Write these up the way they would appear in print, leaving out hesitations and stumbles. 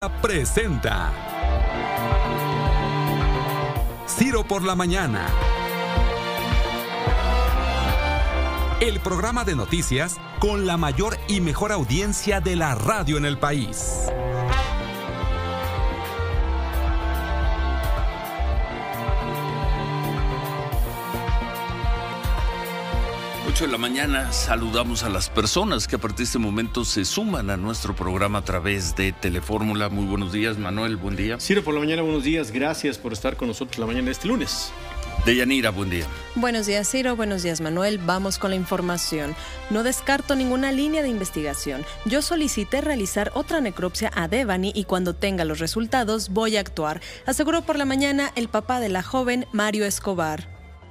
Presenta Ciro por la Mañana, el programa de noticias con la mayor y mejor audiencia de la radio en el país. De la mañana saludamos a las personas que a partir de este momento se suman a nuestro programa a través de Telefórmula. Muy buenos días, Manuel, buen día. Ciro por la Mañana, buenos días, gracias por estar con nosotros la mañana de este lunes. Deyanira, buen día. Buenos días, Ciro, buenos días, Manuel. Vamos con la información. No descarto ninguna línea de investigación. Yo solicité realizar otra necropsia a Devani y cuando tenga los resultados voy a actuar, aseguró por la mañana el papá de la joven, Mario Escobar.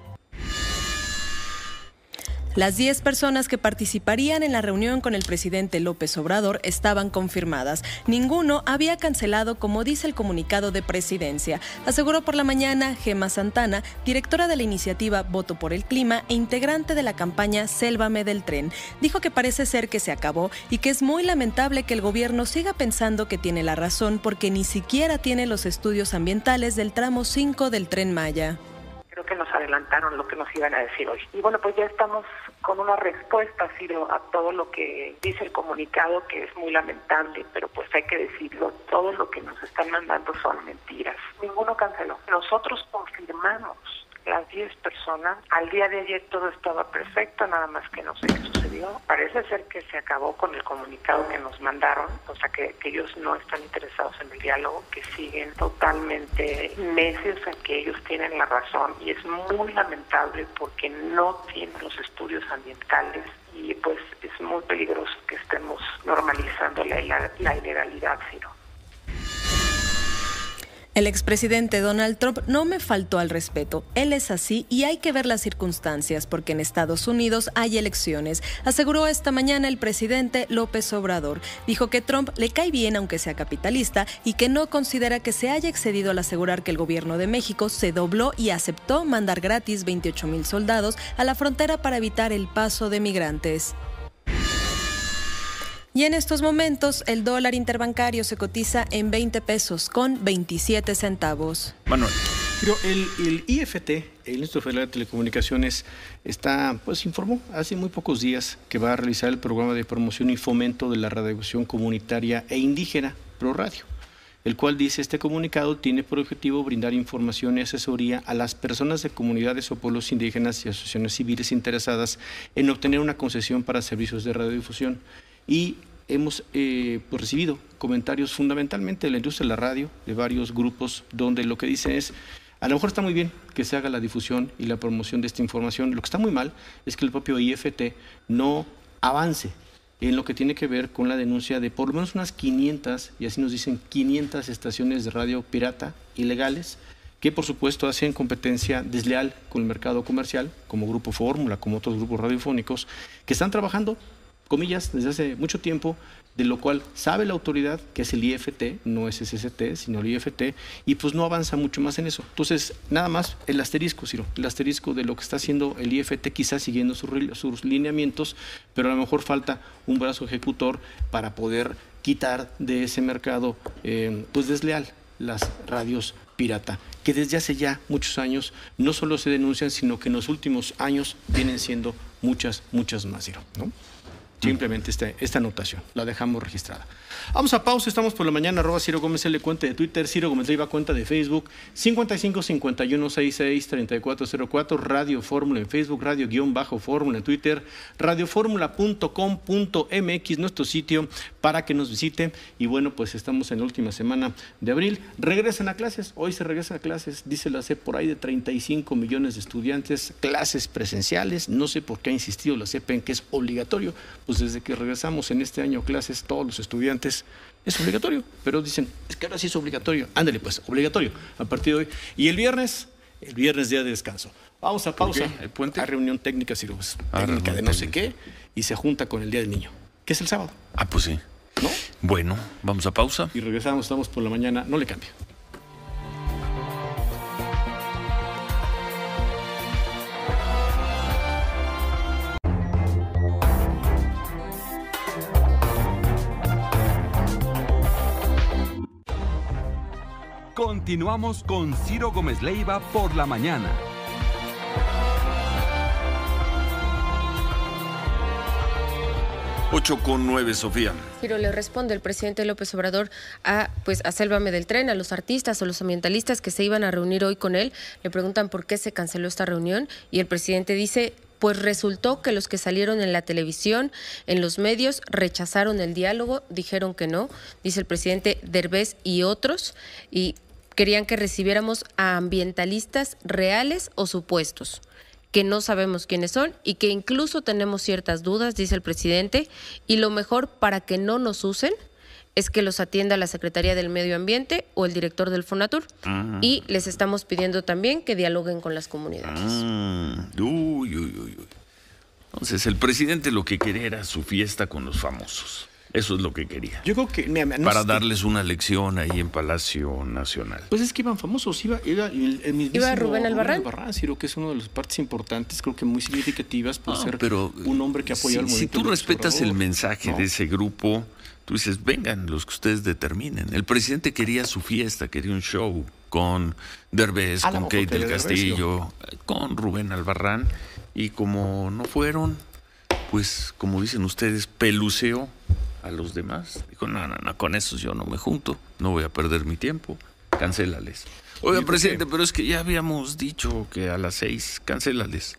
Las 10 personas que participarían en la reunión con el presidente López Obrador estaban confirmadas. Ninguno había cancelado, como dice el comunicado de presidencia. Aseguró por la mañana Gema Santana, directora de la iniciativa Voto por el Clima e integrante de la campaña Sélvame del Tren. Dijo que parece ser que se acabó y que es muy lamentable que el gobierno siga pensando que tiene la razón porque ni siquiera tiene los estudios ambientales del tramo 5 del Tren Maya. Creo que nos adelantaron lo que nos iban a decir hoy. Y bueno, pues ya estamos con una respuesta, Ciro, a todo lo que dice el comunicado, que es muy lamentable, pero pues hay que decirlo, todo lo que nos están mandando son mentiras. Ninguno canceló. Nosotros confirmamos las 10 personas. Al día de ayer todo estaba perfecto, nada más que no sé qué sucedió. Parece ser que se acabó con el comunicado que nos mandaron, o sea que ellos no están interesados en el diálogo, que siguen totalmente necios en que ellos tienen la razón y es muy lamentable porque no tienen los estudios ambientales y pues es muy peligroso que estemos normalizando la ilegalidad, Ciro. El expresidente Donald Trump no me faltó al respeto. Él es así y hay que ver las circunstancias porque en Estados Unidos hay elecciones, aseguró esta mañana el presidente López Obrador. Dijo que Trump le cae bien aunque sea capitalista y que no considera que se haya excedido al asegurar que el gobierno de México se dobló y aceptó mandar gratis 28,000 soldados a la frontera para evitar el paso de migrantes. Y en estos momentos, el dólar interbancario se cotiza en 20 pesos con 27 centavos. Manuel. Pero el IFT, el Instituto Federal de Telecomunicaciones, informó hace muy pocos días que va a realizar el programa de promoción y fomento de la radiodifusión comunitaria e indígena ProRadio, el cual dice este comunicado tiene por objetivo brindar información y asesoría a las personas de comunidades o pueblos indígenas y asociaciones civiles interesadas en obtener una concesión para servicios de radiodifusión. Y hemos recibido comentarios fundamentalmente de la industria de la radio, de varios grupos, donde lo que dicen es, a lo mejor está muy bien que se haga la difusión y la promoción de esta información, lo que está muy mal es que el propio IFT no avance en lo que tiene que ver con la denuncia de por lo menos unas 500, y así nos dicen 500 estaciones de radio pirata ilegales, que por supuesto hacen competencia desleal con el mercado comercial, como Grupo Fórmula, como otros grupos radiofónicos, que están trabajando comillas, desde hace mucho tiempo, de lo cual sabe la autoridad, que es el IFT, no es SST, sino el IFT, y pues no avanza mucho más en eso. Entonces, nada más el asterisco, Ciro, el asterisco de lo que está haciendo el IFT, quizás siguiendo sus lineamientos, pero a lo mejor falta un brazo ejecutor para poder quitar de ese mercado desleal las radios pirata, que desde hace ya muchos años no solo se denuncian, sino que en los últimos años vienen siendo muchas más, Ciro, ¿no? Simplemente esta anotación, la dejamos registrada. Vamos a pausa, estamos por la mañana, @Ciro Gómez L, cuenta de Twitter, Ciro Gómez Leiva, cuenta de Facebook, 5551663404, Radio Fórmula en Facebook, Radio-Fórmula en Twitter, radioformula.com.mx, nuestro sitio para que nos visiten. Y bueno, pues estamos en la última semana de abril, regresan a clases, hoy se regresan a clases, dice la CEP, por ahí de 35 millones de estudiantes, clases presenciales, no sé por qué ha insistido la CEP en que es obligatorio, pues desde que regresamos en este año a clases, todos los estudiantes, es obligatorio, pero dicen, es que ahora sí es obligatorio, ándale pues, obligatorio, a partir de hoy. Y el viernes día de descanso. Vamos a pausa, ¿El puente? A reunión técnica, Ciro, técnica de no sé qué, y se junta con el Día del Niño, que es el sábado. Ah, pues sí. ¿No? Bueno, vamos a pausa. Y regresamos, estamos por la mañana, no le cambie. Continuamos con Ciro Gómez Leiva por la mañana. Ocho con 9, Sofía. Ciro, le responde el presidente López Obrador a Sélvame del Tren, a los artistas o los ambientalistas que se iban a reunir hoy con él. Le preguntan por qué se canceló esta reunión y el presidente dice: pues resultó que los que salieron en la televisión, en los medios, rechazaron el diálogo, dijeron que no, dice el presidente, Derbez y otros, y querían que recibiéramos a ambientalistas reales o supuestos, que no sabemos quiénes son y que incluso tenemos ciertas dudas, dice el presidente, y lo mejor para que no nos usen es que los atienda la Secretaría del Medio Ambiente o el director del Fonatur. Y les estamos pidiendo también que dialoguen con las comunidades. Entonces, el presidente lo que quería era su fiesta con los famosos. Eso es lo que quería. Yo creo que... para darles una lección ahí en Palacio Nacional. Pues es que iban famosos. Iba el mismísimo Iba Rubén Albarrán, Ciro, que es una de las partes importantes, creo que muy significativas, por ser un hombre que apoya al movimiento. Si tú respetas el mensaje de ese grupo, tú dices, vengan los que ustedes determinen. El presidente quería su fiesta, quería un show con Derbez, con Kate del Castillo, con Rubén Albarrán, y como no fueron, pues como dicen ustedes, peluceó a los demás. Dijo, no, con esos yo no me junto, no voy a perder mi tiempo, cancélales. Oiga, presidente, pero es que ya habíamos dicho que a las 6, cancélales.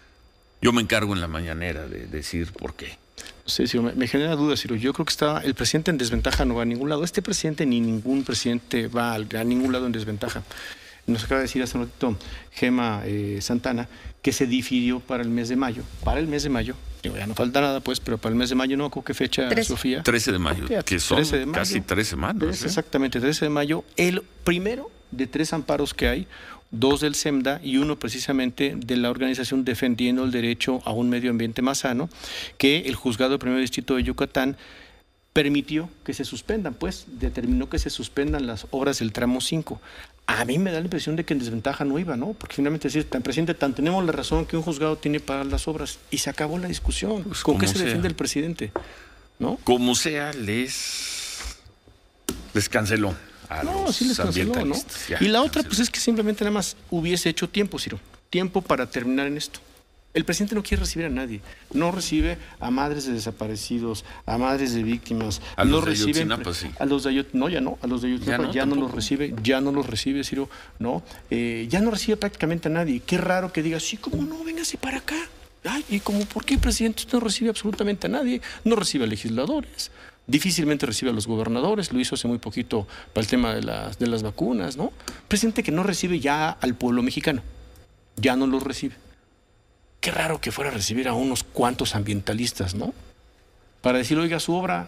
Yo me encargo en la mañanera de decir por qué. Sí, Ciro, me genera dudas, Ciro. Yo creo que el presidente en desventaja no va a ningún lado. Este presidente ni ningún presidente va a ningún lado en desventaja. Nos acaba de decir hace un ratito Gema Santana que se difirió para el mes de mayo. Para el mes de mayo. Digo, ya no falta nada, pues, pero para el mes de mayo, ¿no? ¿Con qué fecha, 13. Sofía? 13 de mayo, que son 13 de mayo, casi 3 semanas. Exactamente, 13 de mayo. El primero de 3 amparos que hay, 2 del SEMDA y 1 precisamente de la organización Defendiendo el Derecho a un Medio Ambiente Más Sano, que el juzgado del Primer Distrito de Yucatán permitió que se suspendan, pues determinó que se suspendan las obras del tramo 5. A mí me da la impresión de que en desventaja no iba, ¿no? Porque finalmente decir, presidente, tenemos la razón que un juzgado tiene para las obras y se acabó la discusión. Pues, ¿con qué se defiende el presidente? ¿No? Como sea, les canceló. Sí les canceló, ¿no? Y la otra, pues es que simplemente nada más hubiese hecho tiempo, Ciro, tiempo para terminar en esto. El presidente no quiere recibir a nadie, no recibe a madres de desaparecidos, a madres de víctimas, a los de Ayotzinapa, sí. A los de Ayotzinapa ya no los recibe, Ciro, no, ya no recibe prácticamente a nadie. Qué raro que diga, sí, ¿cómo no? Véngase para acá. Ay, ¿y cómo por qué el presidente no recibe absolutamente a nadie? No recibe a legisladores, difícilmente recibe a los gobernadores, lo hizo hace muy poquito para el tema de las vacunas, ¿no? Presidente que no recibe ya al pueblo mexicano, ya no los recibe. Qué raro que fuera a recibir a unos cuantos ambientalistas, ¿no? Para decir, oiga, su obra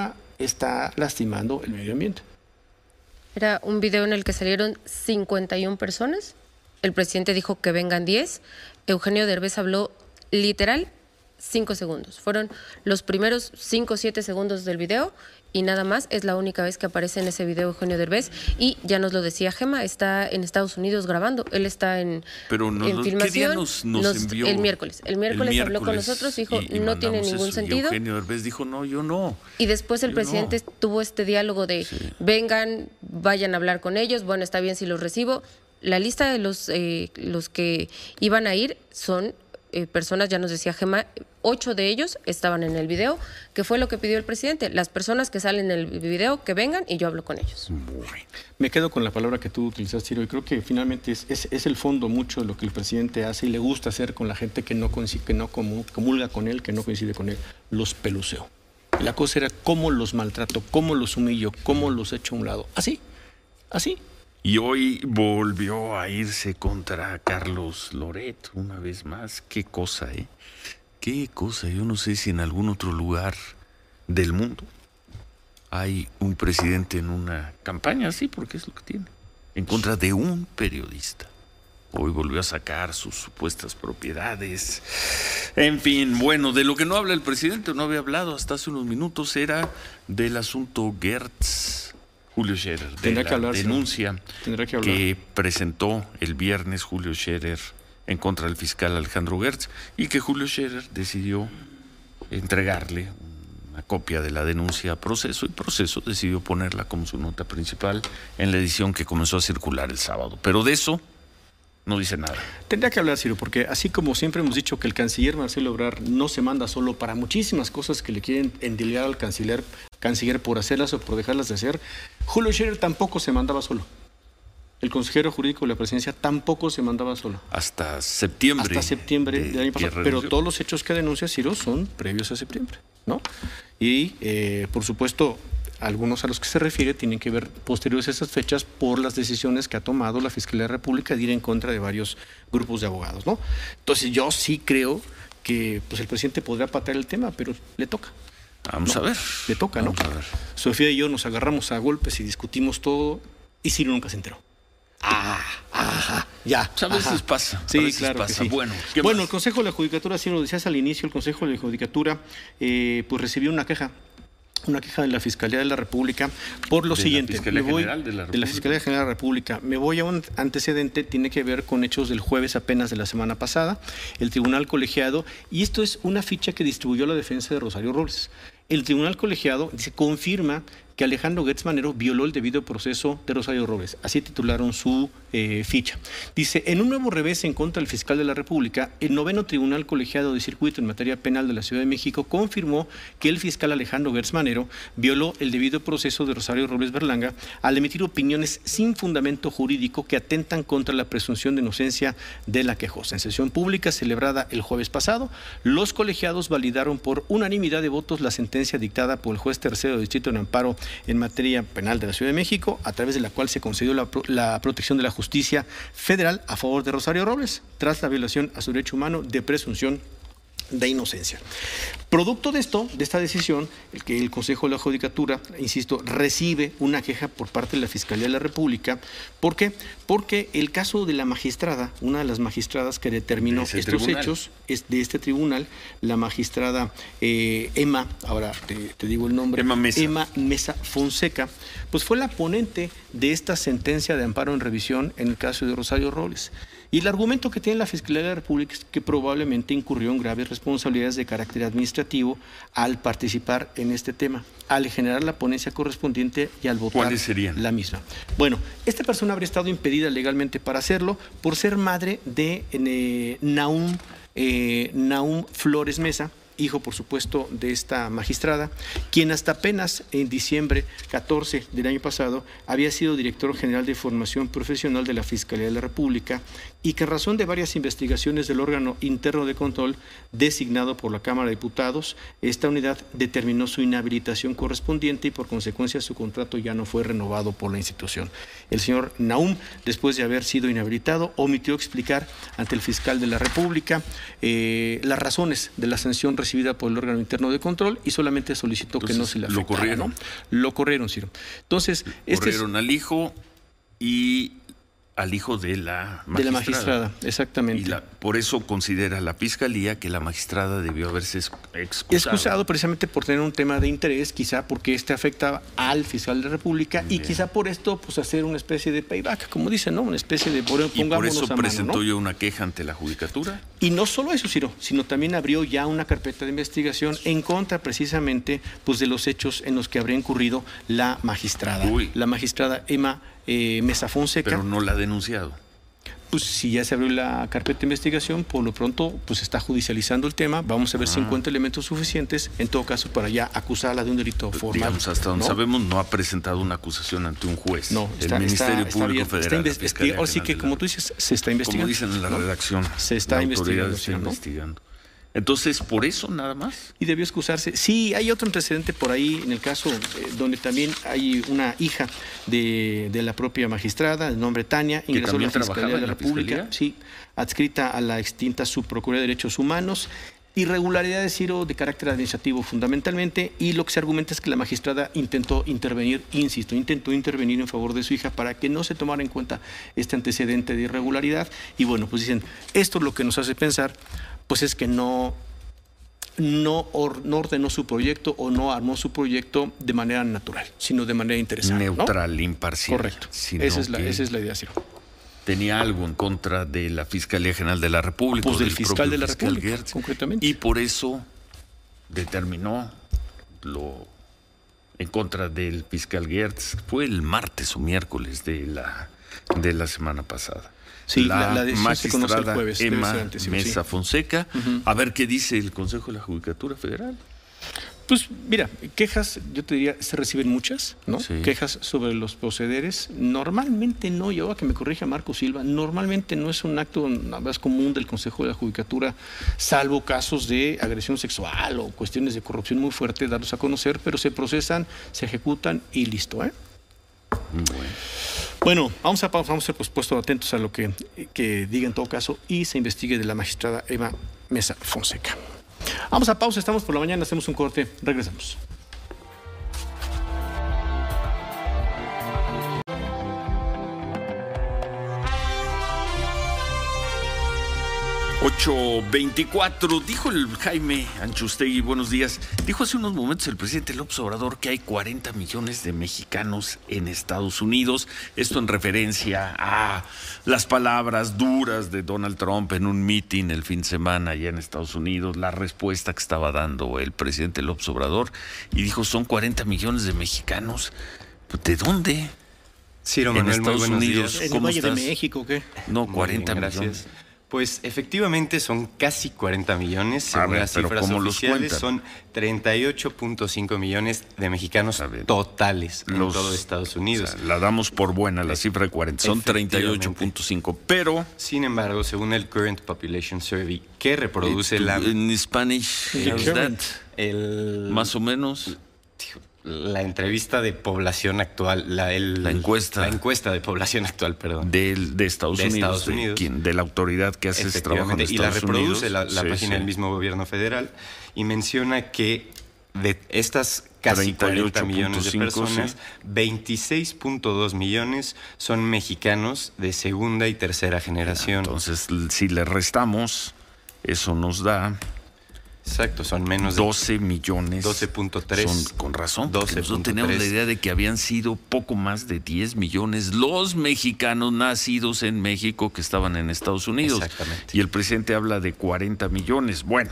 está lastimando el medio ambiente. Era un video en el que salieron 51 personas. El presidente dijo que vengan 10. Eugenio Derbez habló literal 5 segundos. Fueron los primeros 5 o 7 segundos del video y nada más. Es la única vez que aparece en ese video Eugenio Derbez y ya nos lo decía Gema, está en Estados Unidos grabando. Él está en filmación. ¿Qué día nos envió? El miércoles habló con nosotros, dijo, no tiene ningún sentido. Y Eugenio Derbez dijo, no, yo no. Y después el presidente tuvo este diálogo de vengan, vayan a hablar con ellos, bueno, está bien si los recibo. La lista de los que iban a ir son personas, ya nos decía Gema, 8 de ellos estaban en el video, que fue lo que pidió el presidente. Las personas que salen en el video, que vengan y yo hablo con ellos. Me quedo con la palabra que tú utilizaste, Ciro, y creo que finalmente es el fondo mucho de lo que el presidente hace y le gusta hacer con la gente que no comulga con él, que no coincide con él, los peluceó. La cosa era cómo los maltrato, cómo los humillo, cómo los echo a un lado. Así. Y hoy volvió a irse contra Carlos Loret una vez más. Qué cosa, ¿eh? Qué cosa. Yo no sé si en algún otro lugar del mundo hay un presidente en una campaña así, porque es lo que tiene, en contra de un periodista. Hoy volvió a sacar sus supuestas propiedades. En fin, bueno, de lo que no habla el presidente, no había hablado hasta hace unos minutos, era del asunto Gertz. Julio Scherer, de la denuncia que presentó el viernes Julio Scherer en contra del fiscal Alejandro Gertz y que Julio Scherer decidió entregarle una copia de la denuncia a Proceso, y Proceso decidió ponerla como su nota principal en la edición que comenzó a circular el sábado. Pero de eso no dice nada. Tendría que hablar, Ciro, porque así como siempre hemos dicho que el canciller Marcelo Ebrard no se manda solo para muchísimas cosas que le quieren endilgar al canciller por hacerlas o por dejarlas de hacer, Julio Scherer tampoco se mandaba solo. El consejero jurídico de la presidencia tampoco se mandaba solo. Hasta septiembre. Del año pasado. Pero todos los hechos que denuncia Ciro son previos a septiembre, ¿no? Y, por supuesto, algunos a los que se refiere tienen que ver posteriores a esas fechas por las decisiones que ha tomado la Fiscalía de la República de ir en contra de varios grupos de abogados, ¿no? Entonces, yo sí creo que pues, el presidente podrá patear el tema, pero le toca. Vamos a ver. Le toca, ¿no? Vamos a ver. Sofía y yo nos agarramos a golpes y discutimos todo, y Ciro nunca se enteró. Ya. A veces pasa. Sí, a veces claro pasa. que sí. Bueno, el Consejo de la Judicatura, si lo decías al inicio, el Consejo de la Judicatura pues recibió una queja de la Fiscalía de la República por lo siguiente. De la Fiscalía General de la República. De la Fiscalía General de la República. Me voy a un antecedente, tiene que ver con hechos del jueves apenas de la semana pasada, el Tribunal Colegiado, y esto es una ficha que distribuyó la defensa de Rosario Robles. El Tribunal Colegiado confirma que Alejandro Gertz Manero violó el debido proceso de Rosario Robles. Así titularon su ficha. Dice, en un nuevo revés en contra del fiscal de la República, el 9º Tribunal Colegiado de Circuito en materia penal de la Ciudad de México confirmó que el fiscal Alejandro Gertz Manero violó el debido proceso de Rosario Robles Berlanga al emitir opiniones sin fundamento jurídico que atentan contra la presunción de inocencia de la quejosa. En sesión pública celebrada el jueves pasado, los colegiados validaron por unanimidad de votos la sentencia dictada por el juez tercero de Distrito de Amparo en materia penal de la Ciudad de México, a través de la cual se concedió la protección de la justicia federal a favor de Rosario Robles, tras la violación a su derecho humano de presunción de inocencia. Producto de esto, de esta decisión, el Consejo de la Judicatura, insisto, recibe una queja por parte de la Fiscalía de la República. ¿Por qué? Porque el caso de la magistrada, una de las magistradas que determinó estos hechos, es de este tribunal, la magistrada Emma, ahora te digo el nombre, Emma Mesa Fonseca, pues fue la ponente de esta sentencia de amparo en revisión en el caso de Rosario Robles. Y el argumento que tiene la Fiscalía de la República es que probablemente incurrió en graves responsabilidades de carácter administrativo al participar en este tema, al generar la ponencia correspondiente y al votar la misma. Bueno, esta persona habría estado impedida legalmente para hacerlo por ser madre de Nahum Flores Mesa, hijo, por supuesto, de esta magistrada, quien hasta apenas en diciembre 14 del año pasado había sido director general de formación profesional de la Fiscalía de la República y que en razón de varias investigaciones del órgano interno de control designado por la Cámara de Diputados, esta unidad determinó su inhabilitación correspondiente y por consecuencia su contrato ya no fue renovado por la institución. El señor Nahum, después de haber sido inhabilitado, omitió explicar ante el fiscal de la República las razones de la sanción recibida por el órgano interno de control y solamente solicitó que no se le afectara. Lo corrieron. ¿No? Lo corrieron, Ciro. Entonces, corrieron al hijo y al hijo de la magistrada. De la magistrada, exactamente. Y por eso considera la Fiscalía que la magistrada debió haberse excusado. Precisamente por tener un tema de interés, quizá porque afecta al fiscal de la República y quizá por esto pues hacer una especie de payback, como dicen, ¿no? Una especie de pongámonos y por eso a presentó mano, ¿no? yo una queja ante la Judicatura. Y no solo eso, Ciro, sino también abrió ya una carpeta de investigación en contra precisamente pues de los hechos en los que habría incurrido la magistrada. La magistrada Emma Mesa Fonseca. Pero no la ha denunciado. Pues si ya se abrió la carpeta de investigación, por lo pronto pues está judicializando el tema. Vamos a ver si encuentra elementos suficientes, en todo caso, para ya acusarla de un delito formal. Digamos, hasta donde sabemos, no ha presentado una acusación ante un juez. No, el Ministerio Público Federal. Ahora sí que, como tú dices, se está investigando. Como dicen en la redacción, se está investigando. Entonces, ¿por eso nada más? Y debió excusarse. Sí, hay otro antecedente por ahí, en el caso donde también hay una hija de la propia magistrada, de nombre Tania, ingresó a la Fiscalía de la República, sí, adscrita a la extinta Subprocuraduría de Derechos Humanos. Irregularidades, Ciro, de carácter administrativo fundamentalmente, y lo que se argumenta es que la magistrada intentó intervenir en favor de su hija para que no se tomara en cuenta este antecedente de irregularidad. Y bueno, pues dicen, esto es lo que nos hace pensar, pues es que no ordenó su proyecto o no armó su proyecto de manera natural, sino de manera interesada. Neutral, ¿no? Imparcial. Correcto. Esa es la idea, Ciro. Tenía algo en contra de la Fiscalía General de la República. Pues del fiscal de la República, concretamente. Y por eso determinó en contra del fiscal Gertz. Fue el martes o miércoles de la semana pasada. Sí, la decisión se conoce el jueves. Emma Mesa Fonseca. A ver qué dice el Consejo de la Judicatura Federal. Pues mira, quejas, yo te diría, se reciben muchas, ¿no? Sí. Quejas sobre los procederes. Normalmente no, yo a que me corrija Marco Silva, normalmente no es un acto nada más común del Consejo de la Judicatura, salvo casos de agresión sexual o cuestiones de corrupción muy fuerte, darlos a conocer, pero se procesan, se ejecutan y listo, ¿eh? Bueno, vamos a ser pues, puestos atentos a lo que diga en todo caso y se investigue de la magistrada Emma Mesa Fonseca. Vamos a pausa, estamos por la mañana, hacemos un corte, regresamos. ...8:24, dijo el Jaime Anchustegui, buenos días. Dijo hace unos momentos el presidente López Obrador que hay 40 millones de mexicanos en Estados Unidos. Esto en referencia a las palabras duras de Donald Trump en un mitin el fin de semana allá en Estados Unidos, la respuesta que estaba dando el presidente López Obrador. Y dijo, son 40 millones de mexicanos. ¿De dónde? Ciro en Manuel, Estados Unidos. ¿En el ¿Cómo Valle estás? de México qué? No, Muy 40 bien, millones. Pues efectivamente son casi 40 millones, A según ver, las pero cifras ¿cómo los oficiales, cuentan? son 38.5 millones de mexicanos A ver, totales en todo Estados Unidos. O sea, la damos por buena, la cifra de 40, son 38.5, pero... Sin embargo, según el Current Population Survey, que reproduce en Spanish, how's that? Más o menos... La entrevista de población actual, la encuesta de población actual, perdón. De Estados Unidos. De la autoridad que hace ese trabajo en Estados Unidos. Y la reproduce la Sí, página del mismo gobierno federal y menciona que de estas casi 40 millones de personas, 26.2 millones son mexicanos de segunda y tercera generación. Entonces, si le restamos, eso nos da... Exacto, son menos de 12 millones. 12.3. Con razón. Nosotros 12.3. teníamos la idea de que habían sido poco más de 10 millones los mexicanos nacidos en México que estaban en Estados Unidos. Exactamente. Y el presidente habla de 40 millones. Bueno,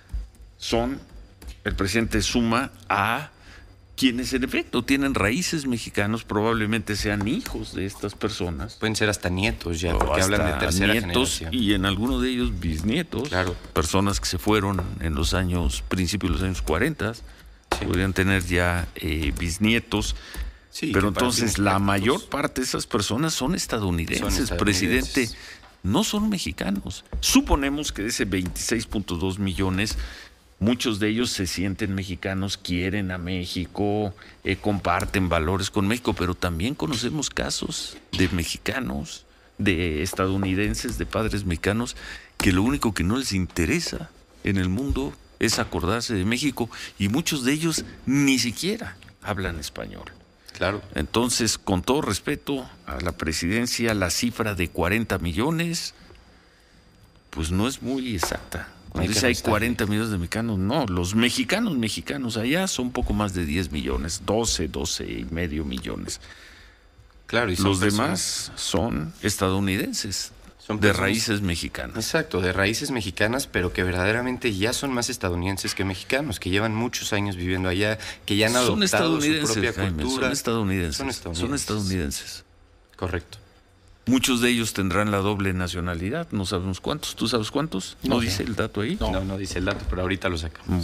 el presidente suma a quienes en efecto tienen raíces mexicanos, probablemente sean hijos de estas personas. Pueden ser hasta nietos ya, O porque hablan de hasta tercera nietos generación. y en alguno de ellos bisnietos. Claro. Personas que se fueron en los principios de los años 40, podrían tener ya bisnietos. Sí, pero que para entonces fines la prácticos mayor parte de esas personas son estadounidenses, presidente. No son mexicanos. Suponemos que de ese 26.2 millones... Muchos de ellos se sienten mexicanos, quieren a México, comparten valores con México, pero también conocemos casos de mexicanos, de estadounidenses, de padres mexicanos, que lo único que no les interesa en el mundo es acordarse de México y muchos de ellos ni siquiera hablan español. Claro. Entonces, con todo respeto a la presidencia, la cifra de 40 millones, pues no es muy exacta. Cuando dice hay 40 millones de mexicanos, no, los mexicanos allá son poco más de 10 millones, 12 y medio millones. Claro, y los demás son estadounidenses, de raíces mexicanas. Exacto, de raíces mexicanas, pero que verdaderamente ya son más estadounidenses que mexicanos, que llevan muchos años viviendo allá, que ya han adoptado su propia cultura. Son estadounidenses. Correcto. Muchos de ellos tendrán la doble nacionalidad, no sabemos cuántos. ¿Tú sabes cuántos? ¿No dice el dato ahí? No dice el dato, pero ahorita lo sacamos.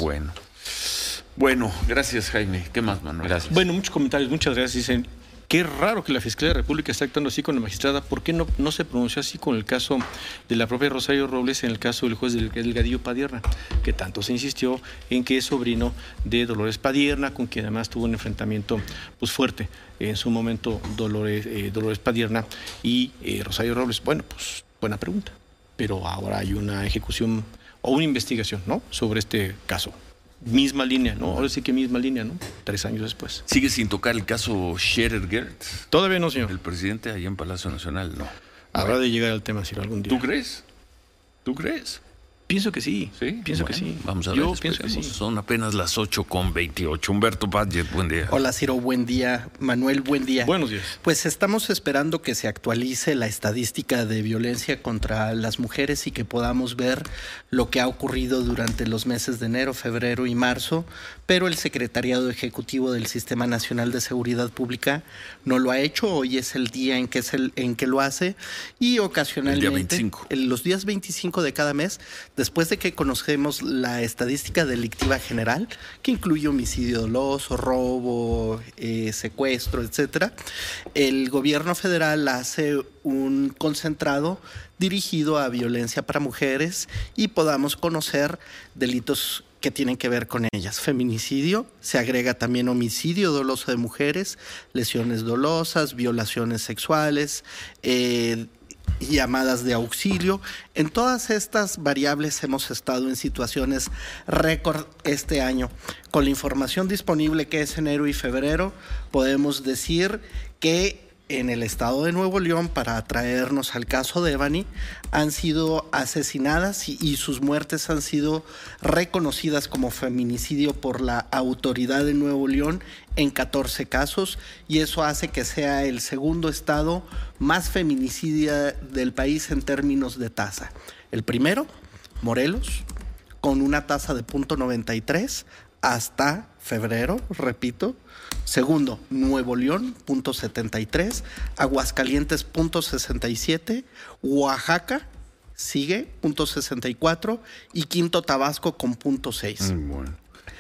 Bueno, gracias Jaime. ¿Qué más, Manuel? Gracias. Bueno, muchos comentarios, muchas gracias. Dicen, qué raro que la Fiscalía de la República esté actuando así con la magistrada. ¿Por qué no se pronunció así con el caso de la propia Rosario Robles en el caso del juez Delgadillo Padierna, que tanto se insistió en que es sobrino de Dolores Padierna, con quien además tuvo un enfrentamiento pues fuerte en su momento Dolores Padierna y Rosario Robles? Bueno, pues buena pregunta, pero ahora hay una ejecución o una investigación, ¿no?, sobre este caso. Misma línea, ¿no? Ahora sí que misma línea, ¿no? 3 años después. ¿Sigue sin tocar el caso Scherer Gertz? Todavía no, señor. El presidente allá en Palacio Nacional, no. Habrá de llegar al tema, si algún día. ¿Tú crees? Pienso que sí. ¿Sí? Pienso que sí. Vamos a ver. Yo pienso que sí. Son apenas las 8:28. Humberto Badger, buen día. Hola, Ciro, buen día. Manuel, buen día. Buenos días. Pues estamos esperando que se actualice la estadística de violencia contra las mujeres y que podamos ver lo que ha ocurrido durante los meses de enero, febrero y marzo, pero el Secretariado Ejecutivo del Sistema Nacional de Seguridad Pública no lo ha hecho. Hoy es el día en que lo hace y ocasionalmente... El día 25. Los días 25 de cada mes, después de que conocemos la estadística delictiva general, que incluye homicidio doloso, robo, secuestro, etcétera, el gobierno federal hace un concentrado dirigido a violencia para mujeres y podamos conocer delitos que tienen que ver con ellas. Feminicidio, se agrega también homicidio doloso de mujeres, lesiones dolosas, violaciones sexuales, llamadas de auxilio. En todas estas variables hemos estado en situaciones récord este año. Con la información disponible que es enero y febrero, podemos decir que en el estado de Nuevo León, para atraernos al caso de Devani, han sido asesinadas y sus muertes han sido reconocidas como feminicidio por la autoridad de Nuevo León en 14 casos, y eso hace que sea el segundo estado más feminicida del país en términos de tasa. El primero, Morelos, con una tasa de 0.93 hasta febrero, repito. Segundo, Nuevo León, 0.73, Aguascalientes, 0.67, Oaxaca sigue, 0.64, y quinto, Tabasco, con 0.6. Bueno.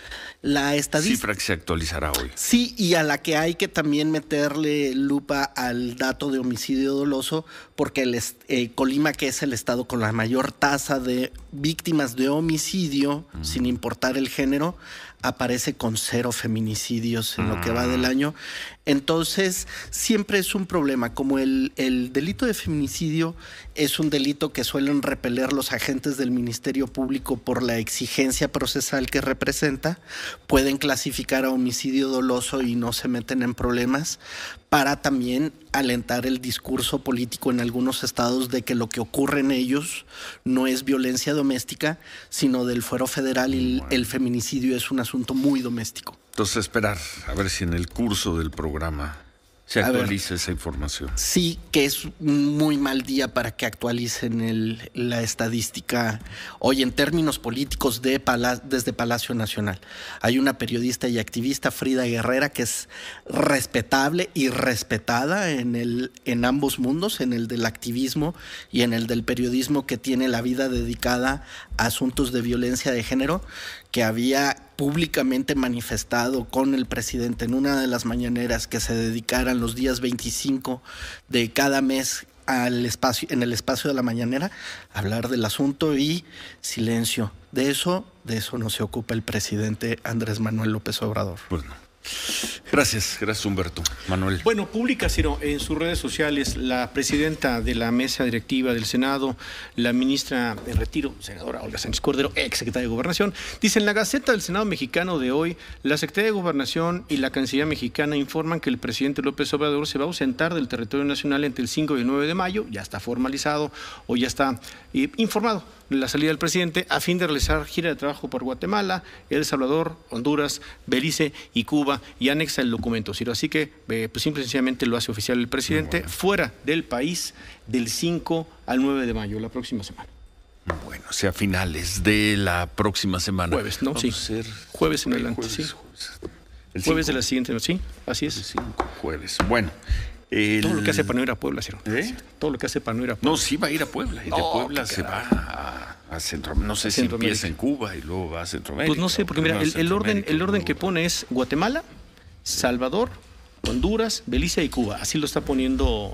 La estadística... Cifra que se actualizará hoy. Sí, y a la que hay que también meterle lupa al dato de homicidio doloso, porque Colima, que es el estado con la mayor tasa de víctimas de homicidio, sin importar el género, aparece con 0 feminicidios en lo que va del año. Entonces, siempre es un problema. Como el delito de feminicidio es un delito que suelen repeler los agentes del Ministerio Público por la exigencia procesal que representa, pueden clasificar a homicidio doloso y no se meten en problemas, para también alentar el discurso político en algunos estados de que lo que ocurre en ellos no es violencia doméstica, sino del fuero federal, y el feminicidio es un asunto muy doméstico. Entonces, esperar a ver si en el curso del programa se actualiza esa información. Sí, que es un muy mal día para que actualicen la estadística hoy en términos políticos desde Palacio Nacional. Hay una periodista y activista, Frida Guerrera, que es respetable y respetada en ambos mundos, en el del activismo y en el del periodismo, que tiene la vida dedicada a asuntos de violencia de género, que había públicamente manifestado con el presidente en una de las mañaneras que se dedicaran los días 25 de cada mes en el espacio de la mañanera, hablar del asunto, y silencio. De eso no se ocupa el presidente Andrés Manuel López Obrador. Bueno. Gracias Humberto. Manuel. Bueno, publica, Ciro, en sus redes sociales la presidenta de la mesa directiva del Senado, la ministra en retiro, senadora Olga Sánchez Cordero, ex secretaria de Gobernación. Dice: en la Gaceta del Senado mexicano de hoy, la Secretaría de Gobernación y la Cancillería mexicana informan que el presidente López Obrador se va a ausentar del territorio nacional entre el 5 y el 9 de mayo, ya está formalizado o ya está informado la salida del presidente, a fin de realizar gira de trabajo por Guatemala, El Salvador, Honduras, Belice y Cuba, y anexa el documento, Ciro. Así que, pues simple y sencillamente lo hace oficial el presidente, fuera del país del 5 al 9 de mayo, la próxima semana. Bueno, sea finales de la próxima semana. Jueves, ¿no? Sí. Jueves en adelante, sí. Jueves de la siguiente, ¿no? Sí, así es. 5 jueves. Bueno. Todo lo que hace para no ir a Puebla, Ciro. Todo lo que hace para no ir a Puebla. No, sí va a ir a Puebla. Y de Puebla se va a Centroamérica. No sé si empieza en Cuba y luego va a Centroamérica. Pues no sé, porque mira, el orden que pone es Guatemala, Salvador, Honduras, Belice y Cuba. Así lo está poniendo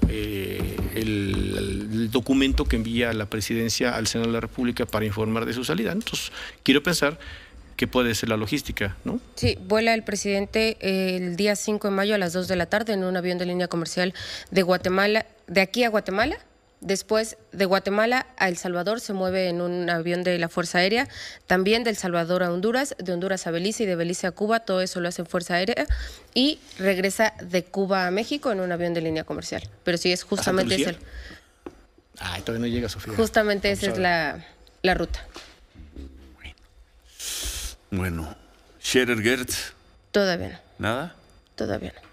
el documento que envía la presidencia al Senado de la República para informar de su salida. Entonces, quiero pensar que puede ser la logística, ¿no? Sí, vuela el presidente el día 5 de mayo a las 2 de la tarde en un avión de línea comercial de Guatemala, de aquí a Guatemala. Después de Guatemala a El Salvador se mueve en un avión de la Fuerza Aérea, también del Salvador a Honduras, de Honduras a Belice y de Belice a Cuba, todo eso lo hace en Fuerza Aérea, y regresa de Cuba a México en un avión de línea comercial. Pero sí, es justamente Ay, todavía no llega, Sofía. Justamente esa es la ruta. Bueno, Scherer Gertz. Todavía no. ¿Nada? Todavía no.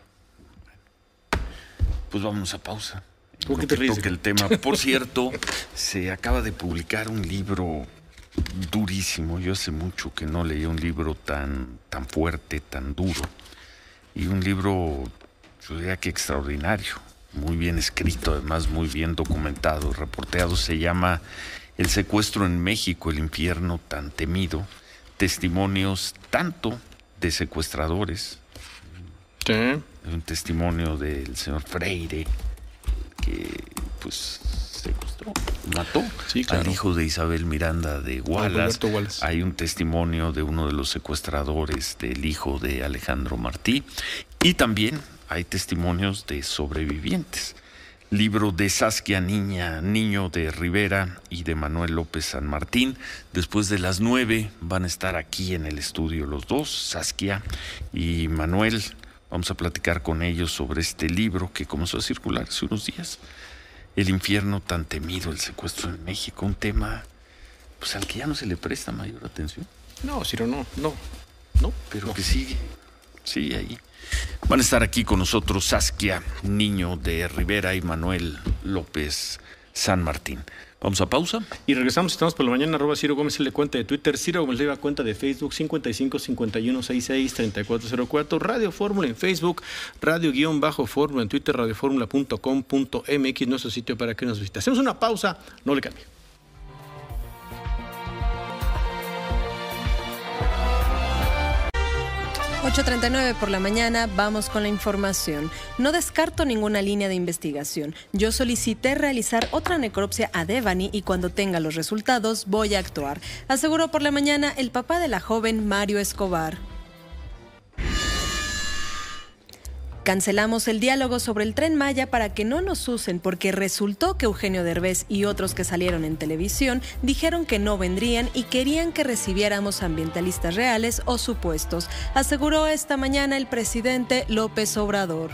Pues vamos a pausa. ¿Por qué te ríes? Toque el tema. Por cierto, se acaba de publicar un libro durísimo. Yo hace mucho que no leía un libro tan fuerte, tan duro. Y un libro, yo diría que extraordinario. Muy bien escrito, además muy bien documentado, reporteado. Se llama El secuestro en México, el infierno tan temido. Testimonios tanto de secuestradores. Sí. Un testimonio del señor Freire, que pues secuestró, mató al hijo de Isabel Miranda de Wallace. Hay un testimonio de uno de los secuestradores del hijo de Alejandro Martí. Y también hay testimonios de sobrevivientes. Libro de Saskia Niño de Rivera y de Manuel López San Martín. Después de las 9 van a estar aquí en el estudio los dos, Saskia y Manuel. Vamos a platicar con ellos sobre este libro que comenzó a circular hace unos días. El infierno tan temido, el secuestro en México. Un tema pues al que ya no se le presta mayor atención. No, Ciro, no. Pero que sigue ahí. Van a estar aquí con nosotros Saskia Niño de Rivera y Manuel López San Martín. Vamos a pausa. Y regresamos, estamos por la mañana, @Ciro Gómez le cuenta de Twitter, Ciro Gómez Leiva cuenta de Facebook, 55 51 66 3404, Radio Fórmula en Facebook, Radio-Fórmula en Twitter, radioformula.com.mx, nuestro sitio para que nos visite. Hacemos una pausa, no le cambie. 8:39 por la mañana, vamos con la información. No descarto ninguna línea de investigación. Yo solicité realizar otra necropsia a Devani y cuando tenga los resultados voy a actuar, aseguró por la mañana el papá de la joven Mario Escobar. Cancelamos el diálogo sobre el Tren Maya para que no nos usen porque resultó que Eugenio Derbez y otros que salieron en televisión dijeron que no vendrían y querían que recibiéramos ambientalistas reales o supuestos, aseguró esta mañana el presidente López Obrador.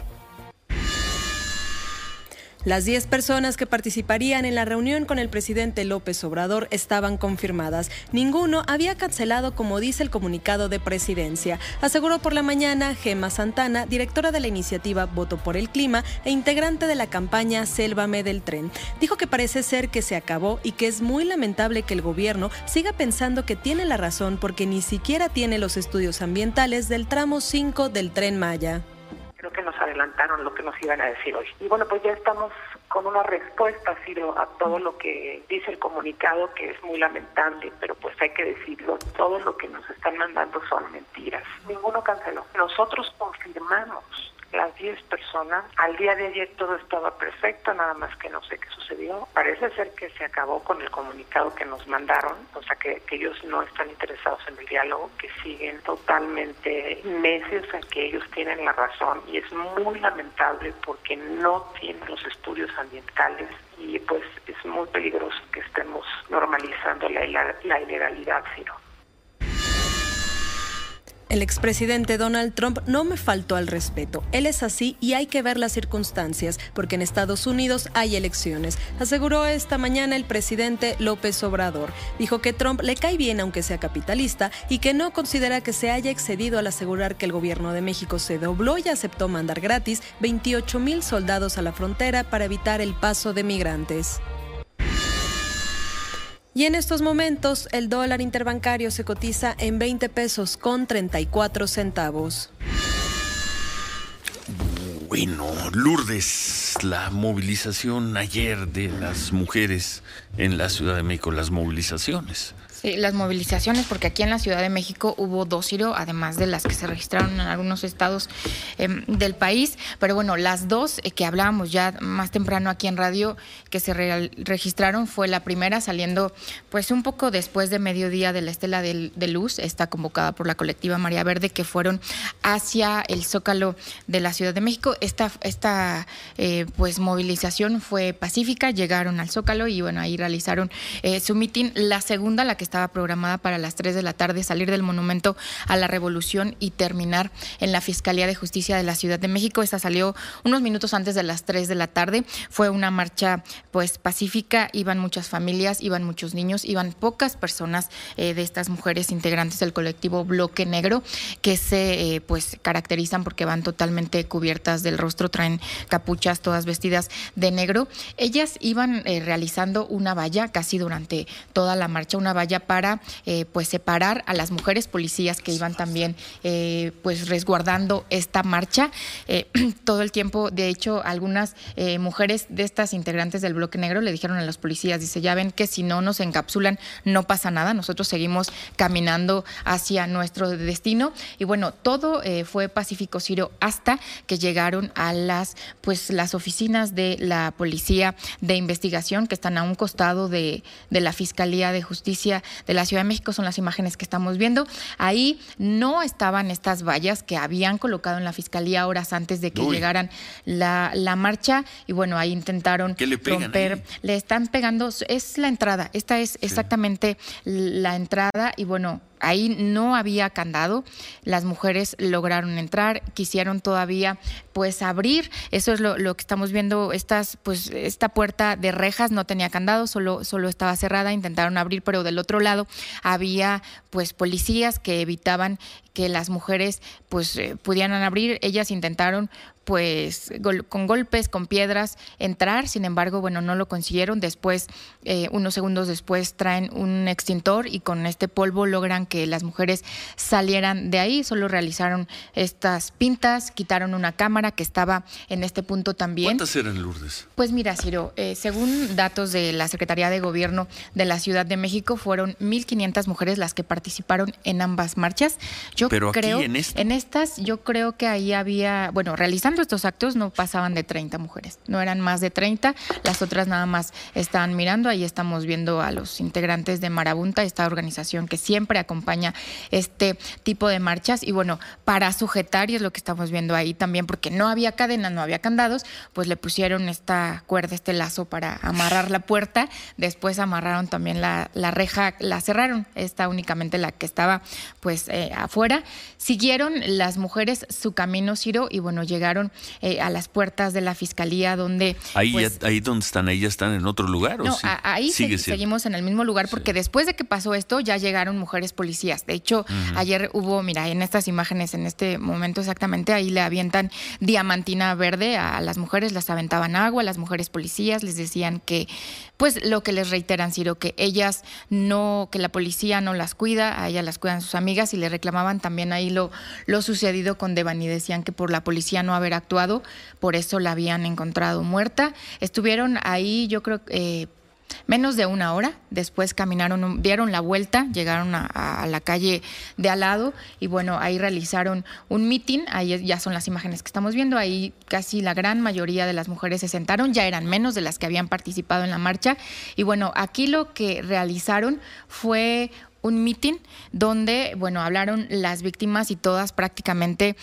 Las 10 personas que participarían en la reunión con el presidente López Obrador estaban confirmadas. Ninguno había cancelado, como dice el comunicado de presidencia, aseguró por la mañana Gema Santana, directora de la iniciativa Voto por el Clima e integrante de la campaña Sélvame del Tren. Dijo que parece ser que se acabó y que es muy lamentable que el gobierno siga pensando que tiene la razón porque ni siquiera tiene los estudios ambientales del tramo 5 del Tren Maya. Creo que nos adelantaron lo que nos iban a decir hoy. Y bueno, pues ya estamos con una respuesta, Ciro, a todo lo que dice el comunicado, que es muy lamentable, pero pues hay que decirlo, todo lo que nos están mandando son mentiras. Ninguno canceló. Nosotros confirmamos las 10 personas. Al día de ayer todo estaba perfecto, nada más que no sé qué sucedió. Parece ser que se acabó con el comunicado que nos mandaron, o sea que ellos no están interesados en el diálogo, que siguen totalmente necios a que ellos tienen la razón y es muy lamentable porque no tienen los estudios ambientales y pues es muy peligroso que estemos normalizando la ilegalidad, Ciro. El expresidente Donald Trump no me faltó al respeto. Él es así y hay que ver las circunstancias, porque en Estados Unidos hay elecciones, aseguró esta mañana el presidente López Obrador. Dijo que Trump le cae bien aunque sea capitalista y que no considera que se haya excedido al asegurar que el gobierno de México se dobló y aceptó mandar gratis 28,000 soldados a la frontera para evitar el paso de migrantes. Y en estos momentos, el dólar interbancario se cotiza en 20 pesos con 34 centavos. Bueno, Lourdes, la movilización ayer de las mujeres en la Ciudad de México, las movilizaciones. Sí, las movilizaciones, porque aquí en la Ciudad de México hubo 2, Ciro, además de las que se registraron en algunos estados del país. Pero bueno, las 2 que hablábamos ya más temprano aquí en radio que se registraron fue la primera saliendo pues un poco después de mediodía de la Estela de Luz, está convocada por la colectiva María Verde, que fueron hacia el Zócalo de la Ciudad de México. Esta pues movilización fue pacífica, llegaron al Zócalo y bueno, ahí realizaron su mitin. La segunda, la que está estaba programada para las 3 de la tarde, salir del Monumento a la Revolución y terminar en la Fiscalía de Justicia de la Ciudad de México. Esta salió unos minutos antes de las 3 de la tarde. Fue una marcha pues pacífica, iban muchas familias, iban muchos niños, iban pocas personas de estas mujeres integrantes del colectivo Bloque Negro, que se pues caracterizan porque van totalmente cubiertas del rostro, traen capuchas, todas vestidas de negro. Ellas iban realizando una valla casi durante toda la marcha, una valla para pues separar a las mujeres policías que iban también pues resguardando esta marcha. Todo el tiempo, de hecho, algunas mujeres de estas integrantes del Bloque Negro le dijeron a los policías, dice, ya ven que si no nos encapsulan no pasa nada, nosotros seguimos caminando hacia nuestro destino. Y bueno, todo fue pacífico, Ciro, hasta que llegaron a las oficinas de la Policía de Investigación, que están a un costado de la Fiscalía de Justicia de la Ciudad de México. Son las imágenes que estamos viendo. Ahí no estaban estas vallas que habían colocado en la Fiscalía horas antes de que llegaran la marcha, y bueno, ahí intentaron romper. Ahí le están pegando, es la entrada, esta es exactamente la entrada, y bueno, ahí no había candado, las mujeres lograron entrar, quisieron todavía pues abrir, eso es lo que estamos viendo, esta puerta de rejas no tenía candado, solo estaba cerrada, intentaron abrir, pero del otro lado había pues policías que evitaban que las mujeres pues pudieran abrir. Ellas intentaron pues con golpes, con piedras, entrar, sin embargo, bueno, no lo consiguieron. Después, unos segundos después, traen un extintor y con este polvo logran que las mujeres salieran de ahí. Solo realizaron estas pintas, quitaron una cámara que estaba en este punto también. ¿Cuántas eran, Lourdes? Pues mira, Ciro, según datos de la Secretaría de Gobierno de la Ciudad de México, fueron 1,500 mujeres las que participaron en ambas marchas. Pero creo, aquí en estas, yo creo que ahí había, bueno, realizando estos actos no pasaban de 30 mujeres, no eran más de 30, las otras nada más estaban mirando. Ahí estamos viendo a los integrantes de Marabunta, esta organización que siempre acompaña este tipo de marchas, y bueno, para sujetar, y es lo que estamos viendo ahí también, porque no había cadenas, no había candados, pues le pusieron esta cuerda, este lazo para amarrar la puerta. Después amarraron también la reja, la cerraron, esta únicamente la que estaba pues afuera. Siguieron las mujeres su camino, Ciro, y bueno, llegaron a las puertas de la Fiscalía, donde... Ahí donde están, ellas están en otro lugar, ¿o no, sí? Ahí seguimos en el mismo lugar, porque después de que pasó esto, ya llegaron mujeres policías. De hecho, ayer hubo, mira, en estas imágenes, en este momento exactamente, ahí le avientan diamantina verde a las mujeres, las aventaban agua, las mujeres policías les decían que, pues lo que les reiteran, Ciro, que ellas no, que la policía no las cuida, a ellas las cuidan sus amigas, y le reclamaban también ahí lo sucedido con Devani. Decían que por la policía no haber actuado, por eso la habían encontrado muerta. Estuvieron ahí, yo creo, menos de una hora. Después caminaron, dieron la vuelta, llegaron a la calle de al lado, y bueno, ahí realizaron un mitin. Ahí ya son las imágenes que estamos viendo. Ahí casi la gran mayoría de las mujeres se sentaron, ya eran menos de las que habían participado en la marcha. Y bueno, aquí lo que realizaron fue un mitin donde, bueno, hablaron las víctimas, y todas prácticamente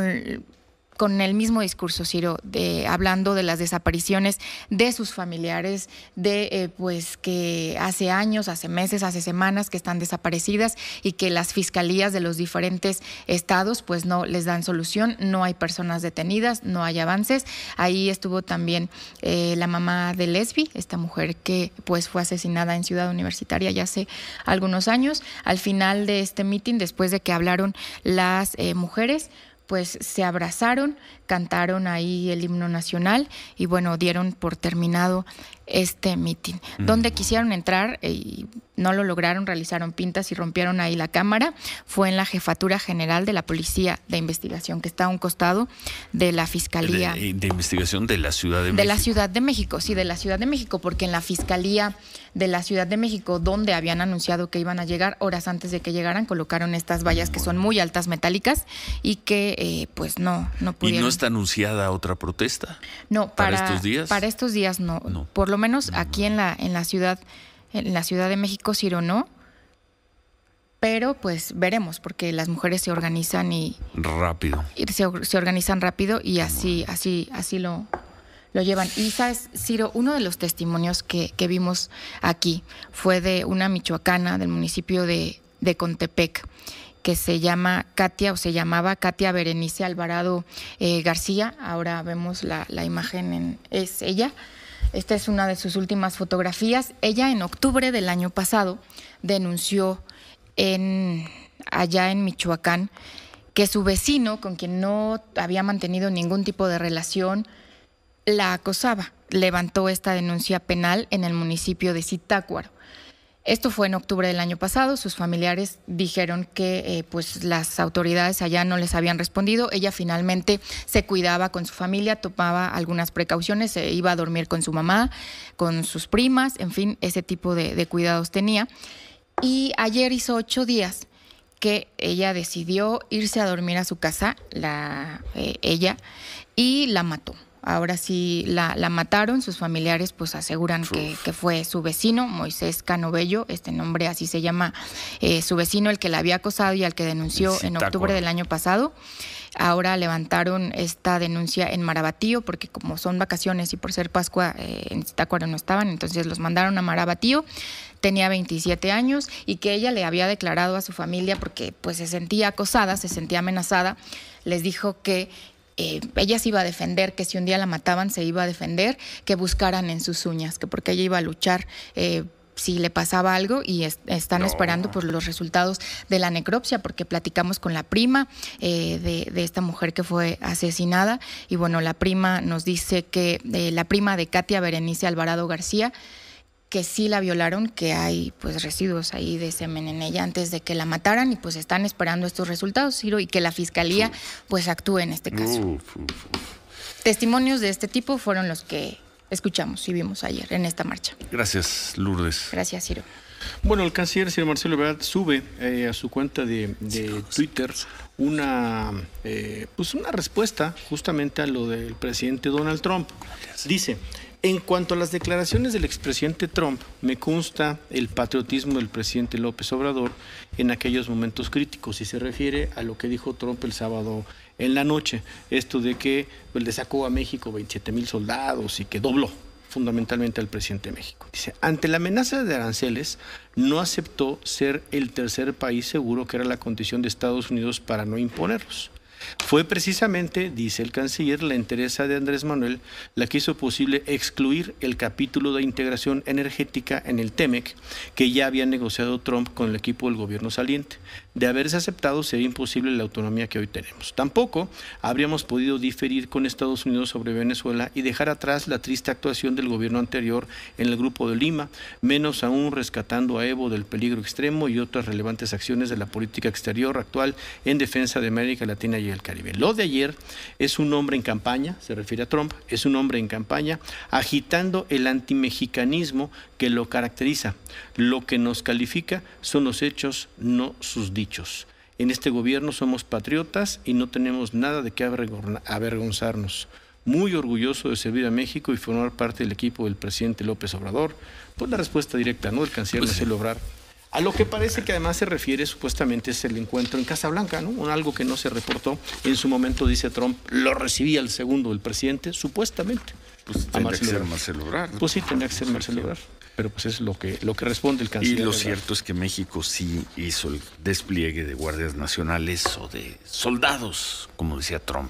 con el mismo discurso, Ciro, hablando de las desapariciones de sus familiares, pues que hace años, hace meses, hace semanas que están desaparecidas, y que las fiscalías de los diferentes estados pues no les dan solución, no hay personas detenidas, no hay avances. Ahí estuvo también la mamá de Lesbi, esta mujer que pues fue asesinada en Ciudad Universitaria ya hace algunos años. Al final de este mitin, después de que hablaron las mujeres, pues se abrazaron, cantaron ahí el himno nacional, y bueno, dieron por terminado este mitin. Donde quisieron entrar y no lo lograron, realizaron pintas y rompieron ahí la cámara, fue en la Jefatura General de la Policía de Investigación, que está a un costado de la Fiscalía. De Investigación de la Ciudad de México. De la Ciudad de México, sí, de la Ciudad de México, porque en la Fiscalía de la Ciudad de México, donde habían anunciado que iban a llegar, horas antes de que llegaran, colocaron estas vallas que son muy altas, metálicas, y que pues no pudieron. ¿Y no está anunciada otra protesta? No, ¿Para estos días? Para estos días no. Por lo menos aquí en la Ciudad de México, Ciro, no. Pero pues veremos, porque las mujeres se organizan rápido. Se organizan rápido, y así lo llevan. Y sabes, Ciro, uno de los testimonios que vimos aquí fue de una michoacana del municipio de Contepec, que se llamaba Katia Berenice Alvarado García. Ahora vemos la imagen, es ella. Esta es una de sus últimas fotografías. Ella en octubre del año pasado denunció allá en Michoacán que su vecino, con quien no había mantenido ningún tipo de relación, la acosaba. Levantó esta denuncia penal en el municipio de Zitácuaro. Esto fue en octubre del año pasado. Sus familiares dijeron que pues las autoridades allá no les habían respondido. Ella finalmente se cuidaba con su familia, tomaba algunas precauciones, se iba a dormir con su mamá, con sus primas, en fin, ese tipo de cuidados tenía. Y ayer hizo 8 días que ella decidió irse a dormir a su casa, ella, y la mató. Ahora sí la mataron. Sus familiares pues aseguran que fue su vecino, Moisés Cano Bello, este nombre así se llama, su vecino, el que la había acosado y al que denunció en octubre del año pasado. Ahora levantaron esta denuncia en Marabatío, porque como son vacaciones y por ser Pascua en Zitácuaro no estaban, entonces los mandaron a Marabatío. Tenía 27 años y que ella le había declarado a su familia, porque pues se sentía acosada, se sentía amenazada, les dijo que ella se iba a defender, que si un día la mataban se iba a defender, que buscaran en sus uñas, que porque ella iba a luchar si le pasaba algo, y están esperando por los resultados de la necropsia, porque platicamos con la prima de esta mujer que fue asesinada, y bueno, la prima nos dice que la prima de Katia Berenice Alvarado García, que sí la violaron, que hay pues residuos ahí de semen en ella antes de que la mataran, y pues están esperando estos resultados, Ciro, y que la fiscalía pues actúe en este caso. Testimonios de este tipo fueron los que escuchamos y vimos ayer en esta marcha. Gracias, Lourdes. Gracias, Ciro. Bueno, el canciller, Ciro Marcelo Ebrard, sube a su cuenta de Twitter una respuesta justamente a lo del presidente Donald Trump. Dice: en cuanto a las declaraciones del expresidente Trump, me consta el patriotismo del presidente López Obrador en aquellos momentos críticos, y se refiere a lo que dijo Trump el sábado en la noche, esto de que pues, le sacó a México 27,000 soldados y que dobló fundamentalmente al presidente de México. Dice: ante la amenaza de aranceles, no aceptó ser el tercer país seguro, que era la condición de Estados Unidos para no imponerlos. Fue precisamente, dice el canciller, la entereza de Andrés Manuel la que hizo posible excluir el capítulo de integración energética en el TEMEC que ya había negociado Trump con el equipo del gobierno saliente. De haberse aceptado, sería imposible la autonomía que hoy tenemos. Tampoco habríamos podido diferir con Estados Unidos sobre Venezuela y dejar atrás la triste actuación del gobierno anterior en el Grupo de Lima, menos aún rescatando a Evo del peligro extremo y otras relevantes acciones de la política exterior actual en defensa de América Latina y el Caribe. Lo de ayer es un hombre en campaña, se refiere a Trump, es un hombre en campaña agitando el antimexicanismo que lo caracteriza. Lo que nos califica son los hechos, no sus dichos. En este gobierno somos patriotas y no tenemos nada de qué avergonzarnos. Muy orgulloso de servir a México y formar parte del equipo del presidente López Obrador. Pues la respuesta directa, ¿no?, del canciller Marcelo Ebrard. A lo que parece que además se refiere supuestamente es el encuentro en Casa Blanca, ¿no? Algo que no se reportó. En su momento, dice Trump, lo recibía el segundo del presidente, supuestamente. Pues tendría que ser Marcelo Ebrard, ¿no? Pues sí, tendría que ser Marcelo Ebrard. Pero pues es lo que responde el canciller. Y lo cierto es que México sí hizo el despliegue de guardias nacionales o de soldados, como decía Trump.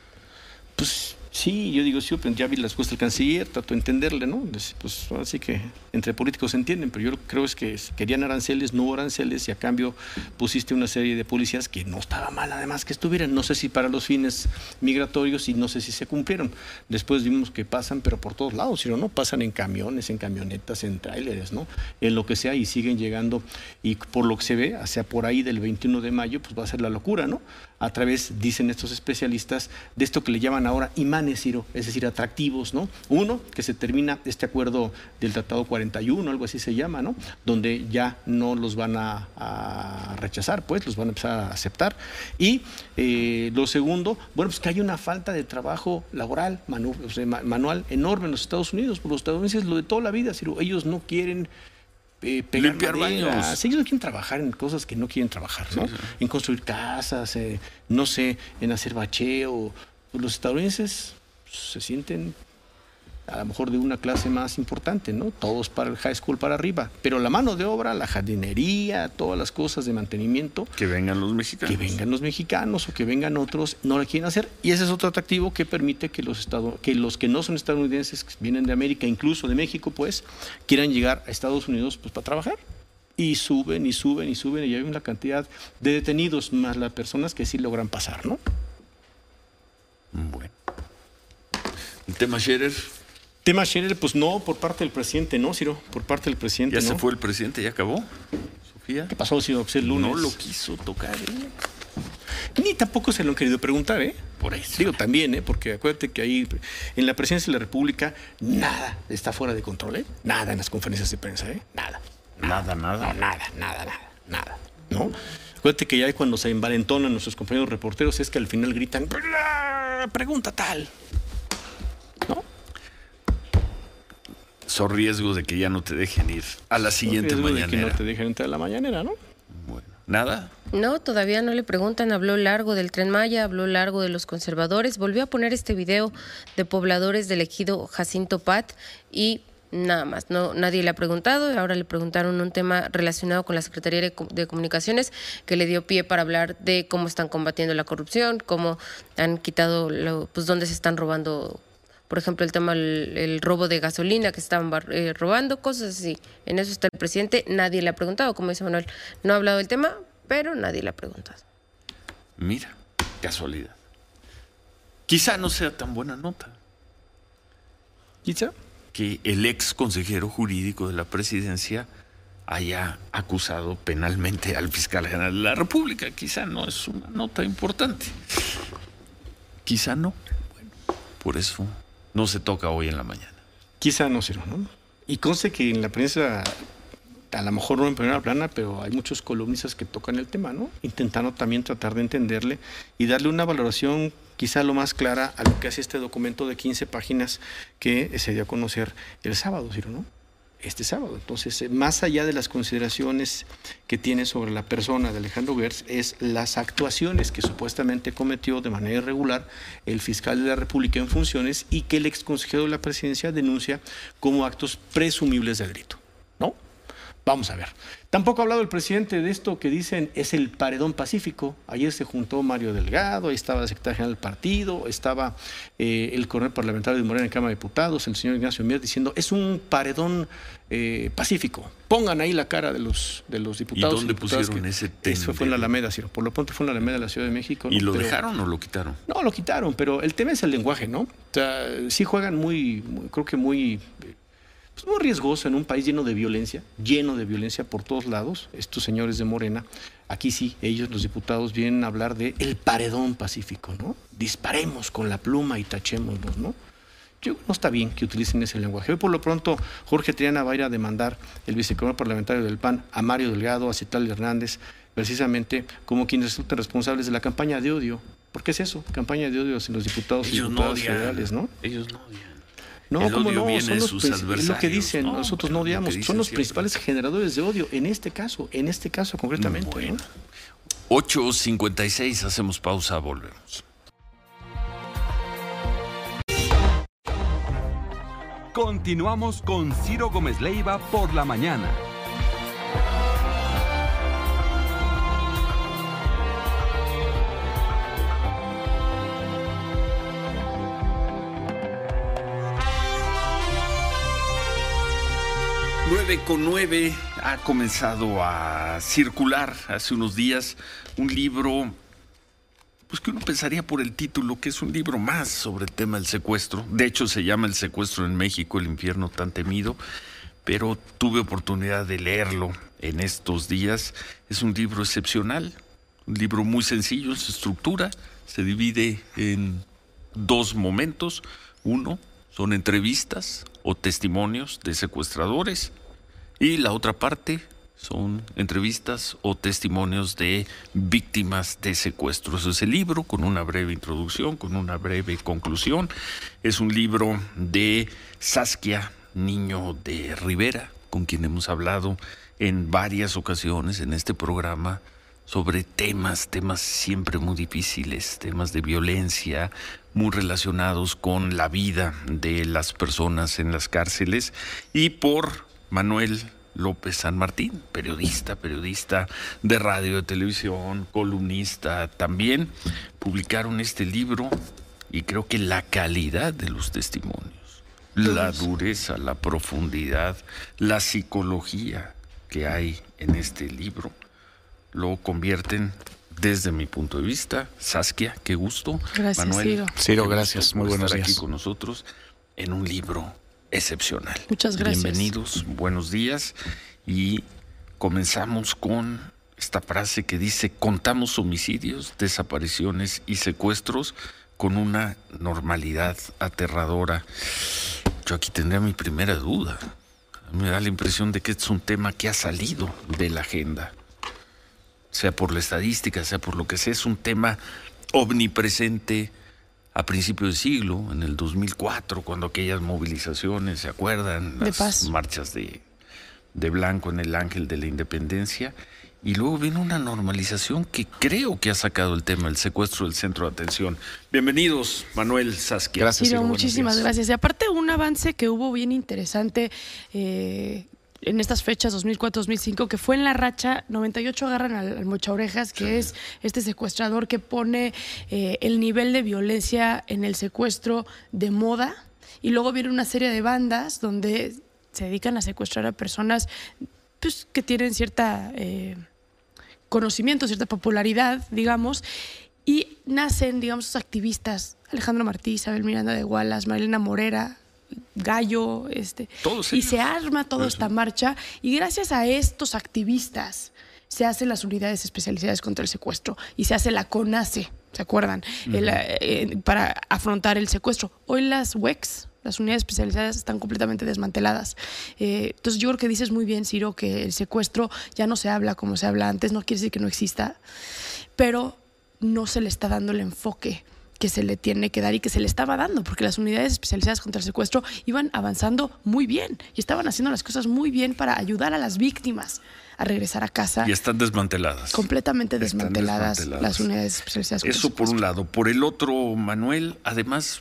Pues sí, yo digo, sí, ya vi la respuesta del canciller, trato de entenderle, ¿no? Pues así que entre políticos se entienden, pero yo creo es que querían aranceles, no hubo aranceles, y a cambio pusiste una serie de policías que no estaba mal además que estuvieran, no sé si para los fines migratorios, y no sé si se cumplieron. Después vimos que pasan, pero por todos lados, si no, pasan en camiones, en camionetas, en tráileres, ¿no? En lo que sea, y siguen llegando, y por lo que se ve, hacia por ahí del 21 de mayo, pues va a ser la locura, ¿no? A través, dicen estos especialistas, de esto que le llaman ahora imanes, Ciro, es decir, atractivos, ¿no? Uno, que se termina este acuerdo del Tratado 41, algo así se llama, ¿no? Donde ya no los van a rechazar, pues, los van a empezar a aceptar. Y lo segundo, bueno, pues que hay una falta de trabajo laboral, manual enorme en los Estados Unidos. Por los estadounidenses, lo de toda la vida, Ciro, ellos no quieren limpiar baños. Sí, ellos quieren trabajar en cosas que no quieren trabajar, ¿no? Sí. En construir casas, no sé, en hacer bacheo. Los estadounidenses se sienten a lo mejor de una clase más importante, ¿no? Todos para el high school para arriba, pero la mano de obra, la jardinería, todas las cosas de mantenimiento. Que vengan los mexicanos. Que vengan los mexicanos o que vengan otros, no la quieren hacer. Y ese es otro atractivo que permite que los que no son estadounidenses, que vienen de América, incluso de México, pues, quieran llegar a Estados Unidos pues para trabajar. Y suben y suben y suben y hay una cantidad de detenidos más las personas que sí logran pasar, ¿no? Bueno. ¿El tema Scherer? Tema Scherer, pues no, por parte del presidente, ¿no, Ciro? Por parte del presidente, ¿Ya no. se fue el presidente? ¿Ya acabó? ¿Sofía? ¿Qué pasó, Ciro? Pues el lunes. No lo quiso tocar, Ni tampoco se lo han querido preguntar, ¿eh? Por eso. Digo, también, porque acuérdate que ahí en la presidencia de la República nada está fuera de control, ¿eh? Nada en las conferencias de prensa, ¿eh? Nada. Nada. No, nada. ¿No? Acuérdate que ya cuando se envalentonan nuestros compañeros reporteros es que al final gritan, pregunta tal. ¿No? Son riesgos de que ya no te dejen ir a la siguiente mañanera. De que no te dejen entrar a la mañanera, ¿no? Bueno, ¿nada? No, todavía no le preguntan. Habló largo del Tren Maya, habló largo de los conservadores. Volvió a poner este video de pobladores del ejido Jacinto Pat y nada más. No, nadie le ha preguntado. Ahora le preguntaron un tema relacionado con la Secretaría de Comunicaciones que le dio pie para hablar de cómo están combatiendo la corrupción, cómo han quitado, pues dónde se están robando. Por ejemplo, el tema el robo de gasolina que estaban robando, cosas así. En eso está el presidente. Nadie le ha preguntado, como dice Manuel. No ha hablado del tema, pero nadie le ha preguntado. Mira, casualidad. Quizá no sea tan buena nota. ¿Quizá? Que el ex consejero jurídico de la presidencia haya acusado penalmente al fiscal general de la República. Quizá no es una nota importante. Quizá no. Bueno, por eso no se toca hoy en la mañana. Quizá no, Ciro, ¿no? Y conste que en la prensa, a lo mejor no en primera plana, pero hay muchos columnistas que tocan el tema, ¿no? Intentando también tratar de entenderle y darle una valoración quizá lo más clara a lo que hace este documento de 15 páginas que se dio a conocer el sábado, Ciro, ¿no? Este sábado. Entonces, más allá de las consideraciones que tiene sobre la persona de Alejandro Gertz, es las actuaciones que supuestamente cometió de manera irregular el fiscal de la República en funciones y que el ex consejero de la presidencia denuncia como actos presumibles de delito, ¿no? Vamos a ver. Tampoco ha hablado el presidente de esto que dicen es el paredón pacífico. Ayer se juntó Mario Delgado, ahí estaba la secretaria general del partido, estaba el coronel parlamentario de Morena en Cámara de Diputados, el señor Ignacio Mier, diciendo es un paredón pacífico. Pongan ahí la cara de los diputados. ¿Y dónde pusieron ese tema? Eso fue en la Alameda, Ciro. Por lo pronto fue en la Alameda de la Ciudad de México. ¿Y lo dejaron o lo quitaron? No, lo quitaron, pero el tema es el lenguaje, ¿no? O sea, sí juegan creo que muy riesgoso en un país lleno de violencia por todos lados, estos señores de Morena. Aquí sí, ellos, los diputados, vienen a hablar de el paredón pacífico, ¿no? Disparemos con la pluma y tachémonos, ¿no? No está bien que utilicen ese lenguaje. Hoy por lo pronto Jorge Triana va a ir a demandar el vicecoordinador parlamentario del PAN a Mario Delgado, a Citlali Hernández, precisamente como quienes resultan responsables de la campaña de odio. ¿Por qué es eso? Campaña de odio hacia los diputados y diputadas federales, ¿no? Ellos no odian. No, ¿cómo no? Son los es lo que dicen, nosotros no odiamos, son los principales generadores de odio, en este caso concretamente. Bueno. 8:56, hacemos pausa, volvemos. Continuamos con Ciro Gómez Leiva por la mañana. Con 9 ha comenzado a circular hace unos días un libro, pues que uno pensaría por el título que es un libro más sobre el tema del secuestro. De hecho se llama El secuestro en México, el infierno tan temido, pero tuve oportunidad de leerlo en estos días. Es un libro excepcional, un libro muy sencillo en su estructura, se divide en dos momentos. Uno son entrevistas o testimonios de secuestradores y la otra parte son entrevistas o testimonios de víctimas de secuestro. Ese es el libro, con una breve introducción, con una breve conclusión. Es un libro de Saskia Niño de Rivera, con quien hemos hablado en varias ocasiones en este programa sobre temas siempre muy difíciles, temas de violencia, muy relacionados con la vida de las personas en las cárceles, y por Manuel López San Martín, periodista de radio, de televisión, columnista también. Publicaron este libro y creo que la calidad de los testimonios, la dureza, la profundidad, la psicología que hay en este libro, lo convierten, desde mi punto de vista, Saskia, qué gusto. Gracias, Manuel, Ciro, gracias, muy buenos días. Aquí con nosotros en un libro excepcional. Muchas gracias. Bienvenidos, buenos días. Y comenzamos con esta frase que dice: contamos homicidios, desapariciones y secuestros con una normalidad aterradora. Yo aquí tendría mi primera duda. Me da la impresión de que este es un tema que ha salido de la agenda, sea por la estadística, sea por lo que sea. Es un tema omnipresente a principios de siglo, en el 2004, cuando aquellas movilizaciones, ¿se acuerdan? Las marchas de blanco en el Ángel de la Independencia. Y luego viene una normalización que creo que ha sacado el tema del secuestro del centro de atención. Bienvenidos, Manuel, Saskia. Gracias, Ciro, muchísimas gracias. Y aparte, un avance que hubo bien interesante en estas fechas, 2004-2005, que fue en La Racha. 98 agarran al Mochaorejas, que es este secuestrador que pone el nivel de violencia en el secuestro de moda. Y luego viene una serie de bandas donde se dedican a secuestrar a personas pues, que tienen cierta conocimiento, cierta popularidad, digamos, y nacen, digamos, esos activistas: Alejandro Martí, Isabel Miranda de Gualas, Marilena Morera, Gallo, y se arma toda esta marcha, y gracias a estos activistas se hacen las unidades especializadas contra el secuestro y se hace la CONACE, ¿se acuerdan? Para afrontar el secuestro. Hoy las UECs, las unidades especializadas, están completamente desmanteladas. Entonces yo creo que dices muy bien, Ciro, que el secuestro ya no se habla como se habla antes. No quiere decir que no exista, pero no se le está dando el enfoque que se le tiene que dar y que se le estaba dando, porque las unidades especializadas contra el secuestro iban avanzando muy bien y estaban haciendo las cosas muy bien para ayudar a las víctimas a regresar a casa. Y están desmanteladas. Completamente desmanteladas las unidades especializadas contra el secuestro. Eso por un lado. Por el otro, Manuel, además,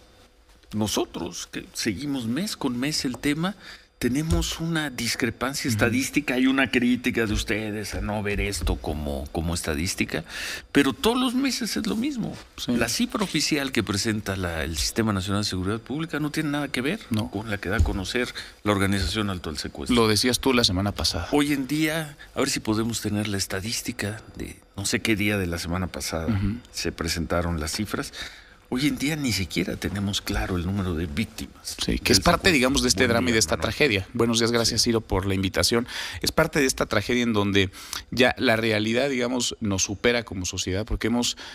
nosotros que seguimos mes con mes el tema, tenemos una discrepancia estadística. Hay una crítica de ustedes a no ver esto como estadística, pero todos los meses es lo mismo. La cifra oficial que presenta el Sistema Nacional de Seguridad Pública no tiene nada que ver con la que da a conocer la Organización Alto al Secuestro. Lo decías tú la semana pasada. Hoy en día, a ver si podemos tener la estadística de no sé qué día de la semana pasada se presentaron las cifras. Hoy en día ni siquiera tenemos claro el número de víctimas. Sí, que es parte, digamos, de este drama y de esta tragedia. Buenos días, gracias, Ciro, por la invitación. Es parte de esta tragedia en donde ya la realidad, digamos, nos supera como sociedad, porque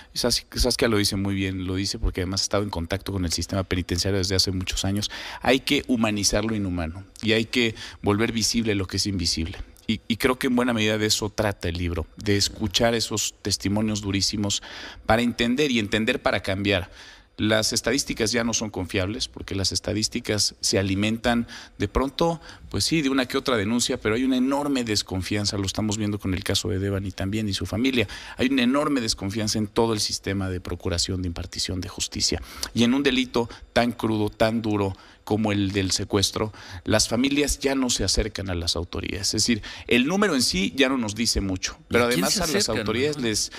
Saskia lo dice muy bien, lo dice porque además ha estado en contacto con el sistema penitenciario desde hace muchos años. Hay que humanizar lo inhumano y hay que volver visible lo que es invisible. Y creo que en buena medida de eso trata el libro, de escuchar esos testimonios durísimos para entender para cambiar. Las estadísticas ya no son confiables porque las estadísticas se alimentan de pronto, pues sí, de una que otra denuncia, pero hay una enorme desconfianza, lo estamos viendo con el caso de Devani también y su familia. Hay una enorme desconfianza en todo el sistema de procuración, de impartición de justicia. Y en un delito tan crudo, tan duro como el del secuestro, las familias ya no se acercan a las autoridades. Es decir, el número en sí ya no nos dice mucho, pero además a las autoridades les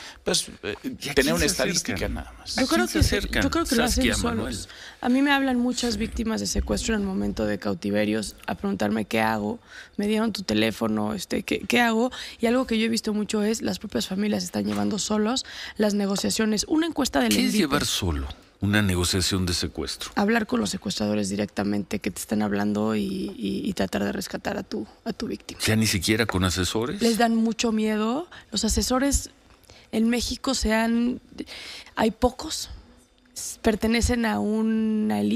tener una estadística nada más. Yo creo que lo hacen solos. A mí me hablan muchas víctimas de secuestro en el momento de cautiverios a preguntarme qué hago, me dieron tu teléfono, ¿qué hago? Y algo que yo he visto mucho es las propias familias están llevando solos las negociaciones. Una encuesta del ¿Qué es llevar solo una negociación de secuestro? Hablar con los secuestradores directamente, que te están hablando y tratar de rescatar a tu víctima. ¿Ya ni siquiera con asesores? Les dan mucho miedo. Los asesores en México hay pocos, pertenecen a una élite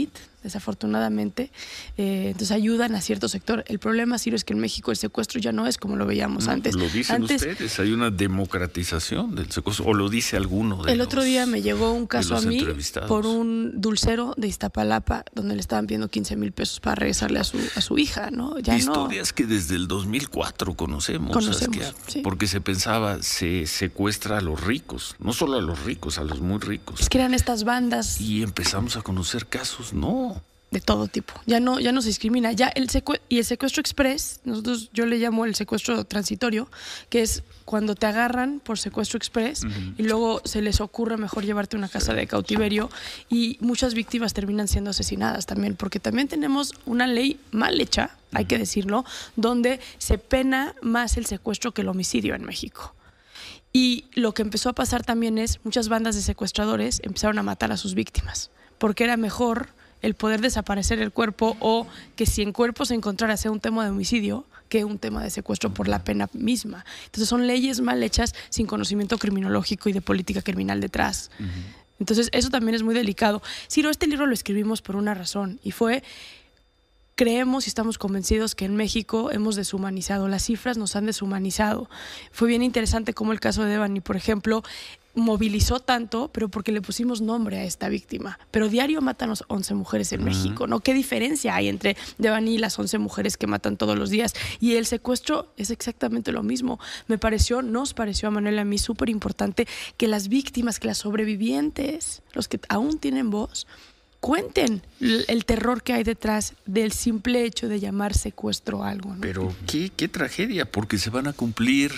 desafortunadamente. Entonces ayudan a cierto sector. El problema, Ciro, es que en México el secuestro ya no es como lo veíamos antes. Lo dicen ustedes, hay una democratización del secuestro, o lo dice alguno de El otro día me llegó un caso a mí por un dulcero de Iztapalapa donde le estaban pidiendo 15,000 pesos para regresarle a su hija, ¿no? Ya historias que desde el 2004 conocemos sí. Porque se pensaba, se secuestra a los ricos, no solo a los ricos, a los muy ricos. Es que eran estas bandas. Y empezamos a conocer casos, no. De todo tipo. Ya no se discrimina. Ya el secuestro express, yo le llamo el secuestro transitorio, que es cuando te agarran por secuestro express y luego se les ocurre mejor llevarte a una casa de cautiverio, y muchas víctimas terminan siendo asesinadas también, porque también tenemos una ley mal hecha, hay que decirlo, donde se pena más el secuestro que el homicidio en México. Y lo que empezó a pasar también es muchas bandas de secuestradores empezaron a matar a sus víctimas, porque era mejor el poder desaparecer el cuerpo, o que si en cuerpo se encontrara sea un tema de homicidio que un tema de secuestro por la pena misma. Entonces son leyes mal hechas sin conocimiento criminológico y de política criminal detrás. Entonces eso también es muy delicado. Ciro, este libro lo escribimos por una razón, y fue: creemos y estamos convencidos que en México hemos deshumanizado, las cifras nos han deshumanizado. Fue bien interesante cómo el caso de Devani, por ejemplo, movilizó tanto, pero porque le pusimos nombre a esta víctima. Pero diario matan 11 mujeres en México, ¿no? ¿Qué diferencia hay entre Devani y las 11 mujeres que matan todos los días? Y el secuestro es exactamente lo mismo. Nos pareció a Manuel y a mí súper importante que las víctimas, que las sobrevivientes, los que aún tienen voz, cuenten el terror que hay detrás del simple hecho de llamar secuestro algo, ¿no? Pero qué tragedia, porque se van a cumplir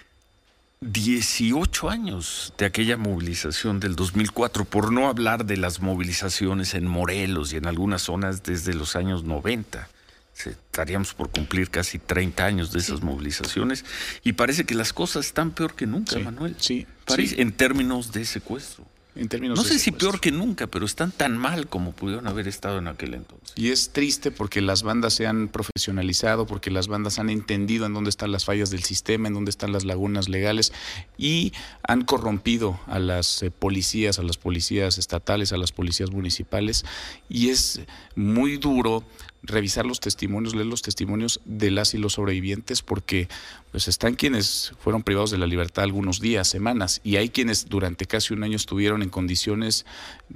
18 años de aquella movilización del 2004, por no hablar de las movilizaciones en Morelos y en algunas zonas desde los años 90. Estaríamos por cumplir casi 30 años de esas movilizaciones, y parece que las cosas están peor que nunca, Manuel. En términos de secuestro. No sé si peor que nunca, pero están tan mal como pudieron haber estado en aquel entonces. Y es triste porque las bandas se han profesionalizado, porque las bandas han entendido en dónde están las fallas del sistema, en dónde están las lagunas legales, y han corrompido a las policías estatales, a las policías municipales, y es muy duro revisar los testimonios, leer los testimonios de las y los sobrevivientes, porque pues están quienes fueron privados de la libertad algunos días, semanas, y hay quienes durante casi un año estuvieron en condiciones,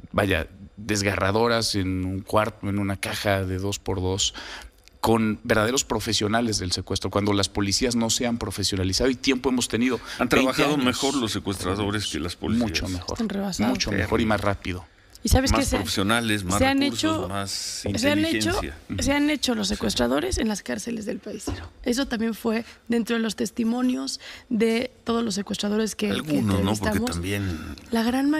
desgarradoras, en un cuarto, en una caja de 2x2, con verdaderos profesionales del secuestro, cuando las policías no se han profesionalizado, y tiempo hemos tenido. Han trabajado mejor los secuestradores que las policías. Mucho mejor y más rápido. ¿Y sabes más profesionales, más recursos, más inteligencia. Se han hecho los secuestradores en las cárceles del país. Eso también fue dentro de los testimonios de todos los secuestradores que algunos, ¿no? Porque también la gran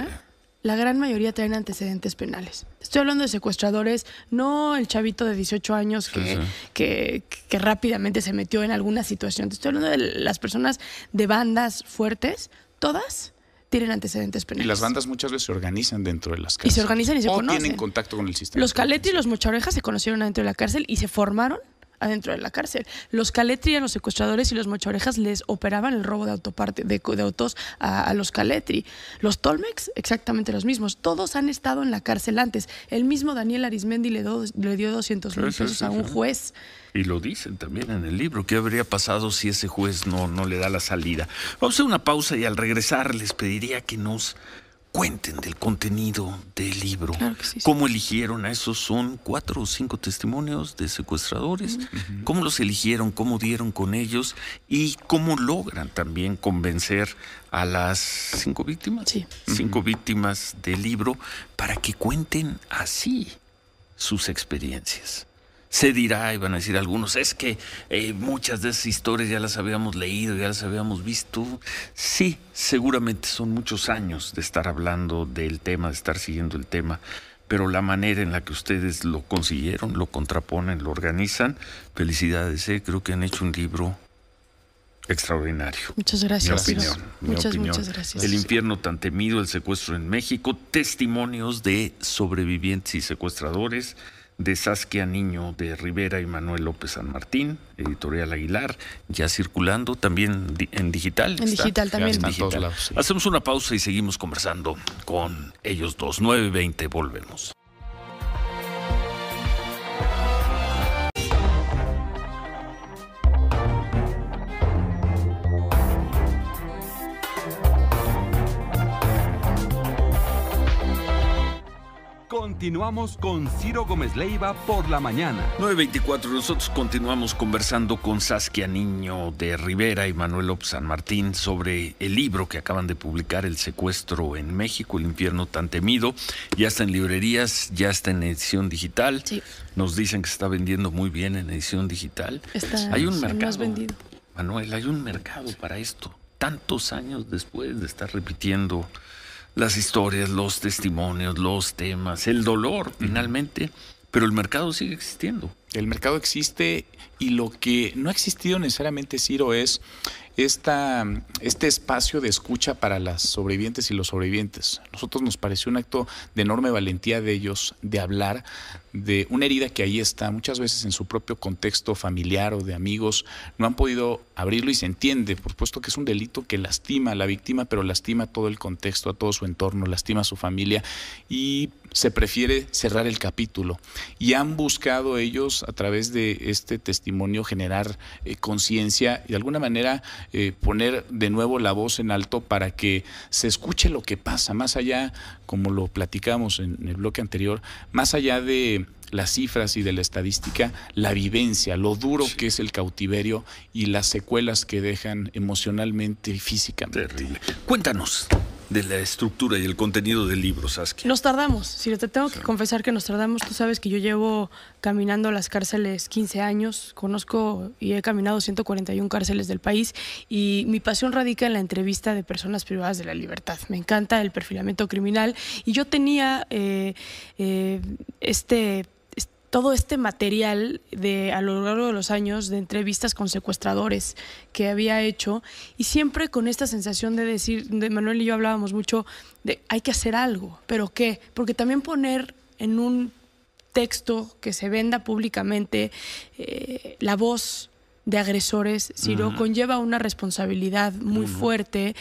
mayoría traen antecedentes penales. Estoy hablando de secuestradores, no el chavito de 18 años que rápidamente se metió en alguna situación. Estoy hablando de las personas de bandas fuertes, todas tienen antecedentes penales. Y las bandas muchas veces se organizan dentro de las cárceles. Y se organizan y se conocen. O tienen contacto con el sistema. Los Caletri y los Mochaorejas se conocieron adentro de la cárcel y se formaron adentro de la cárcel. Los Caletri a los secuestradores y los Mochaorejas les operaban el robo de autos a los Caletri. Los Tolmex, exactamente los mismos. Todos han estado en la cárcel antes. El mismo Daniel Arismendi le dio 200,000 pesos a un juez. Y lo dicen también en el libro. ¿Qué habría pasado si ese juez no le da la salida? Vamos a hacer una pausa, y al regresar les pediría que nos cuenten del contenido del libro. Claro que sí. ¿Cómo eligieron a esos? Son 4 o 5 testimonios de secuestradores. ¿Cómo los eligieron? ¿Cómo dieron con ellos? ¿Y cómo logran también convencer a las 5 víctimas? Sí. 5 víctimas del libro para que cuenten así sus experiencias. Se dirá, y van a decir algunos, es que muchas de esas historias ya las habíamos leído, ya las habíamos visto. Sí, seguramente son muchos años de estar hablando del tema, de estar siguiendo el tema, pero la manera en la que ustedes lo consiguieron, lo contraponen, lo organizan, felicidades, creo que han hecho un libro extraordinario. Muchas gracias. Mi opinión. Muchas gracias. El infierno tan temido, el secuestro en México, testimonios de sobrevivientes y secuestradores, de Saskia Niño de Rivera y Manuel López San Martín, Editorial Aguilar, ya circulando también en digital. En digital también. En todos lados, sí. Hacemos una pausa y seguimos conversando con ellos dos. 9:20, volvemos. Continuamos con Ciro Gómez Leiva por la mañana. 9:24, nosotros continuamos conversando con Saskia Niño de Rivera y Manuel López San Martín sobre el libro que acaban de publicar, El secuestro en México, el infierno tan temido. Ya está en librerías, ya está en edición digital. Sí. Nos dicen que se está vendiendo muy bien en edición digital. Hay un mercado, más vendido. Manuel, hay un mercado para esto. Tantos años después de estar repitiendo las historias, los testimonios, los temas, el dolor, finalmente, pero el mercado sigue existiendo. El mercado existe y lo que no ha existido necesariamente, Ciro, es este espacio de escucha para las sobrevivientes y los sobrevivientes. A nosotros nos pareció un acto de enorme valentía de ellos de hablar de una herida que ahí está, muchas veces en su propio contexto familiar o de amigos, no han podido abrirlo y se entiende, por supuesto que es un delito que lastima a la víctima, pero lastima todo el contexto, a todo su entorno, lastima a su familia y se prefiere cerrar el capítulo. Y han buscado ellos a través de este testimonio generar conciencia y de alguna manera poner de nuevo la voz en alto para que se escuche lo que pasa, más allá, como lo platicamos en el bloque anterior, más allá de las cifras y de la estadística, la vivencia, lo duro que es el cautiverio y las secuelas que dejan emocionalmente y físicamente. Terrible. Cuéntanos de la estructura y el contenido del libro, Saskia. Nos tardamos, si te tengo que confesar que nos tardamos. Tú sabes que yo llevo caminando a las cárceles 15 años, conozco y he caminado 141 cárceles del país y mi pasión radica en la entrevista de personas privadas de la libertad. Me encanta el perfilamiento criminal y yo tenía todo este material a lo largo de los años de entrevistas con secuestradores que había hecho y siempre con esta sensación de decir, de Manuel y yo hablábamos mucho de hay que hacer algo, ¿pero qué? Porque también poner en un texto que se venda públicamente la voz de agresores, Ciro, conlleva una responsabilidad muy fuerte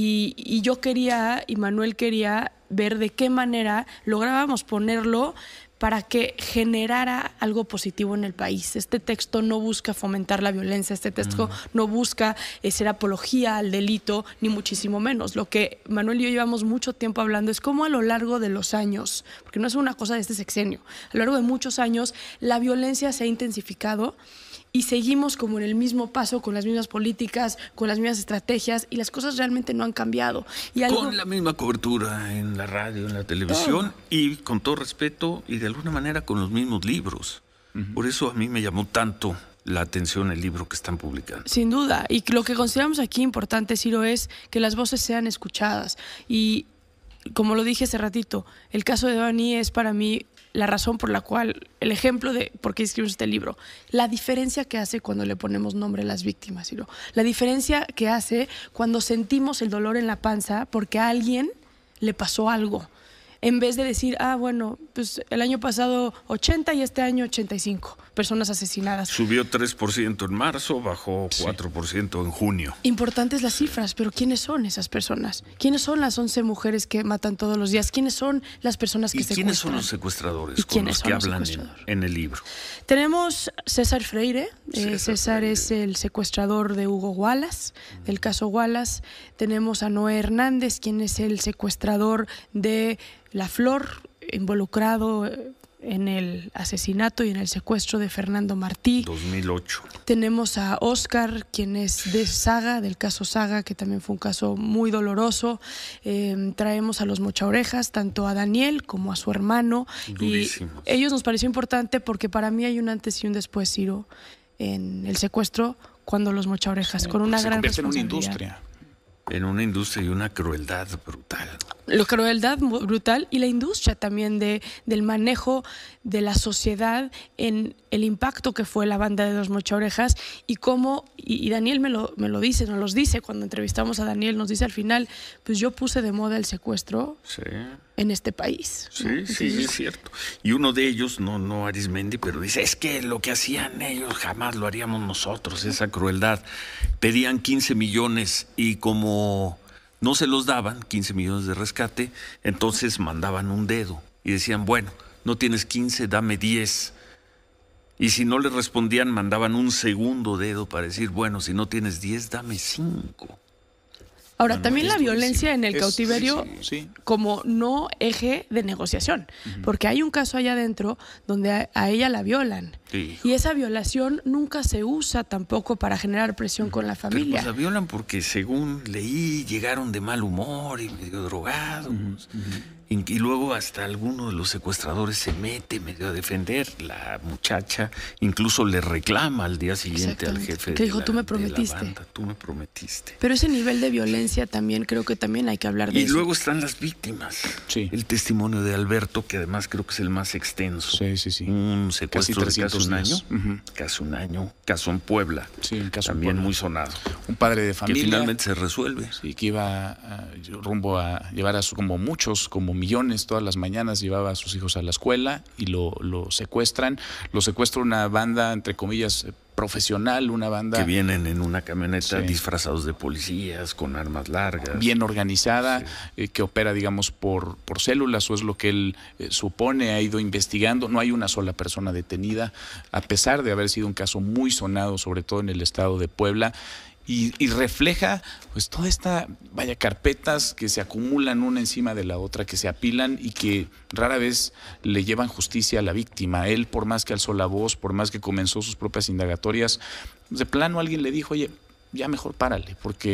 y yo quería y Manuel quería ver de qué manera lográbamos ponerlo para que generara algo positivo en el país. Este texto no busca fomentar la violencia, este texto no busca ser apología al delito, ni muchísimo menos. Lo que Manuel y yo llevamos mucho tiempo hablando es cómo a lo largo de los años, porque no es una cosa de este sexenio, a lo largo de muchos años la violencia se ha intensificado y seguimos como en el mismo paso, con las mismas políticas, con las mismas estrategias y las cosas realmente no han cambiado. Y con la misma cobertura en la radio, en la televisión y con todo respeto y de alguna manera con los mismos libros. Por eso a mí me llamó tanto la atención el libro que están publicando. Sin duda, y lo que consideramos aquí importante, Ciro, es que las voces sean escuchadas y como lo dije hace ratito, el caso de Devani es para mí la razón por la cual, el ejemplo de por qué escribimos este libro, la diferencia que hace cuando le ponemos nombre a las víctimas, Ciro, la diferencia que hace cuando sentimos el dolor en la panza porque a alguien le pasó algo, en vez de decir, bueno, pues el año pasado 80 y este año 85 personas asesinadas. Subió 3% en marzo, bajó 4% en junio. Importantes las cifras, pero ¿quiénes son esas personas? ¿Quiénes son las 11 mujeres que matan todos los días? ¿Quiénes son las personas que secuestran? ¿Quiénes son los secuestradores con los que hablan en el libro? Tenemos César Freire. César es el secuestrador de Hugo Wallace, del caso Wallace. Tenemos a Noé Hernández, quien es el secuestrador de La Flor, involucrado en el asesinato y en el secuestro de Fernando Martí. 2008. Tenemos a Oscar, quien es de Saga, del caso Saga, que también fue un caso muy doloroso. Traemos a los mochaorejas, tanto a Daniel como a su hermano. Durísimos. Y ellos nos pareció importante porque para mí hay un antes y un después, Ciro, en el secuestro, cuando los mochaorejas, con una gran responsabilidad. En una industria y una crueldad brutal. La crueldad brutal y la industria también del manejo de la sociedad en el impacto que fue la banda de los mochaorejas y cómo, y Daniel me lo dice, nos los dice cuando entrevistamos a Daniel, nos dice al final, pues yo puse de moda el secuestro en este país. Sí, ¿no? Sí, es cierto. Y uno de ellos, no Arismendi, pero dice, es que lo que hacían ellos jamás lo haríamos nosotros, esa crueldad. Pedían 15 millones y como no se los daban, 15 millones de rescate, entonces mandaban un dedo y decían, bueno, no tienes 15, dame 10. Y si no le respondían, mandaban un segundo dedo para decir, bueno, si no tienes 10, dame 5. Ahora, también la violencia en el cautiverio como no eje de negociación, porque hay un caso allá adentro donde a ella la violan. Sí. Y esa violación nunca se usa tampoco para generar presión con la familia. Pero pues la violan porque, según leí, llegaron de mal humor y medio drogados. Y luego hasta alguno de los secuestradores se mete medio a defender. La muchacha incluso le reclama al día siguiente al jefe que dijo, tú me prometiste. De la banda, tú me prometiste. Pero ese nivel de violencia también creo que también hay que hablar de eso. Y luego están las víctimas. Sí. El testimonio de Alberto, que además creo que es el más extenso. Sí. Un secuestro de casi un año. Casi un año. Caso en Puebla. Sí, un caso también en Puebla. Muy sonado. Un padre de familia. Que finalmente se resuelve. Sí, que iba rumbo a llevar como millones, todas las mañanas llevaba a sus hijos a la escuela y lo secuestran. Lo secuestra una banda, entre comillas, profesional, una banda... Que vienen en una camioneta disfrazados de policías, con armas largas. Bien organizada, que opera, digamos, por células, o es lo que él supone, ha ido investigando. No hay una sola persona detenida, a pesar de haber sido un caso muy sonado, sobre todo en el estado de Puebla. Y refleja pues toda esta, carpetas que se acumulan una encima de la otra, que se apilan y que rara vez le llevan justicia a la víctima. Él, por más que alzó la voz, por más que comenzó sus propias indagatorias, de plano alguien le dijo, oye, ya mejor párale,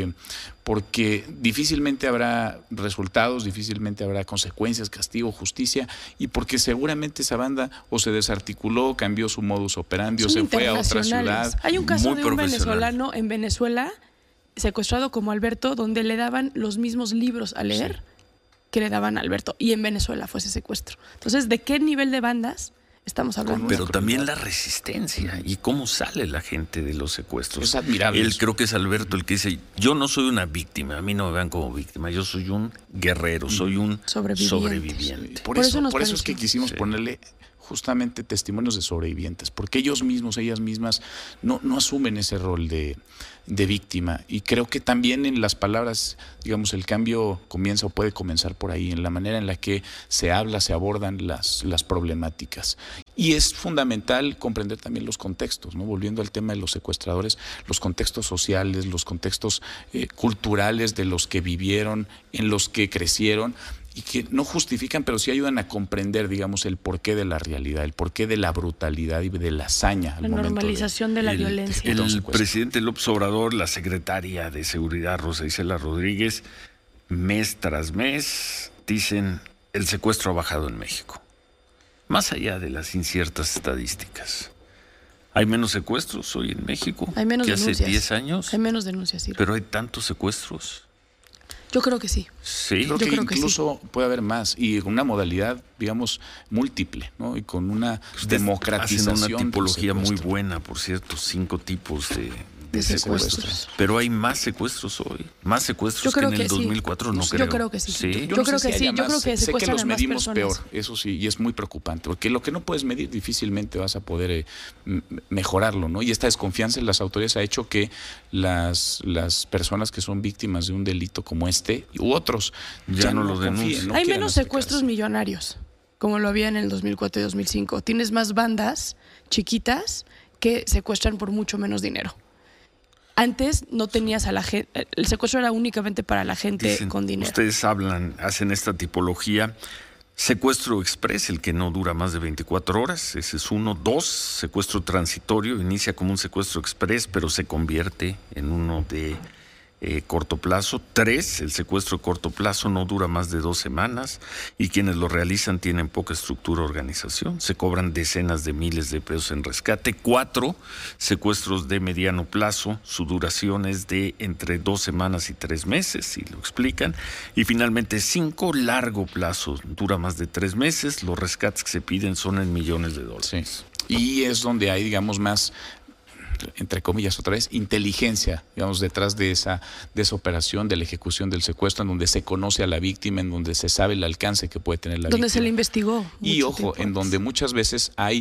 porque difícilmente habrá resultados, difícilmente habrá consecuencias, castigo, justicia, y porque seguramente esa banda o se desarticuló, cambió su modus operandi, o se fue a otra ciudad. Hay un caso de un venezolano en Venezuela, secuestrado como Alberto, donde le daban los mismos libros a leer que le daban a Alberto, y en Venezuela fue ese secuestro. Entonces, ¿de qué nivel de bandas estamos hablando? Pero también la resistencia y cómo sale la gente de los secuestros. Es admirable. Él, creo que es Alberto el que dice, yo no soy una víctima, a mí no me vean como víctima, yo soy un guerrero, soy un sobreviviente. Por eso es que quisimos ponerle justamente testimonios de sobrevivientes, porque ellos mismos, ellas mismas no asumen ese rol de víctima, y creo que también en las palabras, digamos, el cambio comienza o puede comenzar por ahí, en la manera en la que se habla, se abordan las problemáticas. Y es fundamental comprender también los contextos, ¿no? Volviendo al tema de los secuestradores, los contextos sociales, los contextos culturales de los que vivieron, en los que crecieron, y que no justifican, pero sí ayudan a comprender, digamos, el porqué de la realidad, el porqué de la brutalidad y de la hazaña. La normalización de la violencia. El presidente López Obrador, la secretaria de Seguridad, Rosa Isela Rodríguez, mes tras mes, dicen, el secuestro ha bajado en México. Más allá de las inciertas estadísticas. ¿Hay menos secuestros hoy en México? Hay menos denuncias. ¿Que hace 10 años? Hay menos denuncias, sí. ¿Pero hay tantos secuestros? Yo creo que sí. Sí, yo creo que incluso puede haber más, y con una modalidad, digamos, múltiple, ¿no? Y con una democratización. Hacen una tipología muy buena, por cierto, 5 tipos de secuestros. Pero hay más secuestros hoy, más secuestros que en el 2004, no creo. Yo creo que sí. ¿Sí? Yo creo que sí. Yo creo que sé que los medimos peor, eso sí, y es muy preocupante, porque lo que no puedes medir difícilmente vas a poder mejorarlo, ¿no? Y esta desconfianza en las autoridades ha hecho que las personas que son víctimas de un delito como este u otros ya no lo denuncien. Hay menos secuestros millonarios, como lo había en el 2004 y 2005. Tienes más bandas chiquitas que secuestran por mucho menos dinero. Antes no tenías a la gente, el secuestro era únicamente para la gente con dinero. Ustedes hacen esta tipología. Secuestro express, el que no dura más de 24 horas, ese es 1. 2, secuestro transitorio, inicia como un secuestro express, pero se convierte en uno de corto plazo. 3, el secuestro de corto plazo no dura más de 2 semanas y quienes lo realizan tienen poca estructura o organización. Se cobran decenas de miles de pesos en rescate. 4, secuestros de mediano plazo, su duración es de entre 2 semanas y 3 meses, y lo explican. Y finalmente 5, largo plazo, dura más de 3 meses. Los rescates que se piden son en millones de dólares. Sí. Y es donde hay, digamos, más, entre comillas otra vez, inteligencia, digamos, detrás de esa operación, de la ejecución del secuestro, en donde se conoce a la víctima, en donde se sabe el alcance que puede tener la víctima. Donde se le investigó. Y ojo, en donde muchas veces hay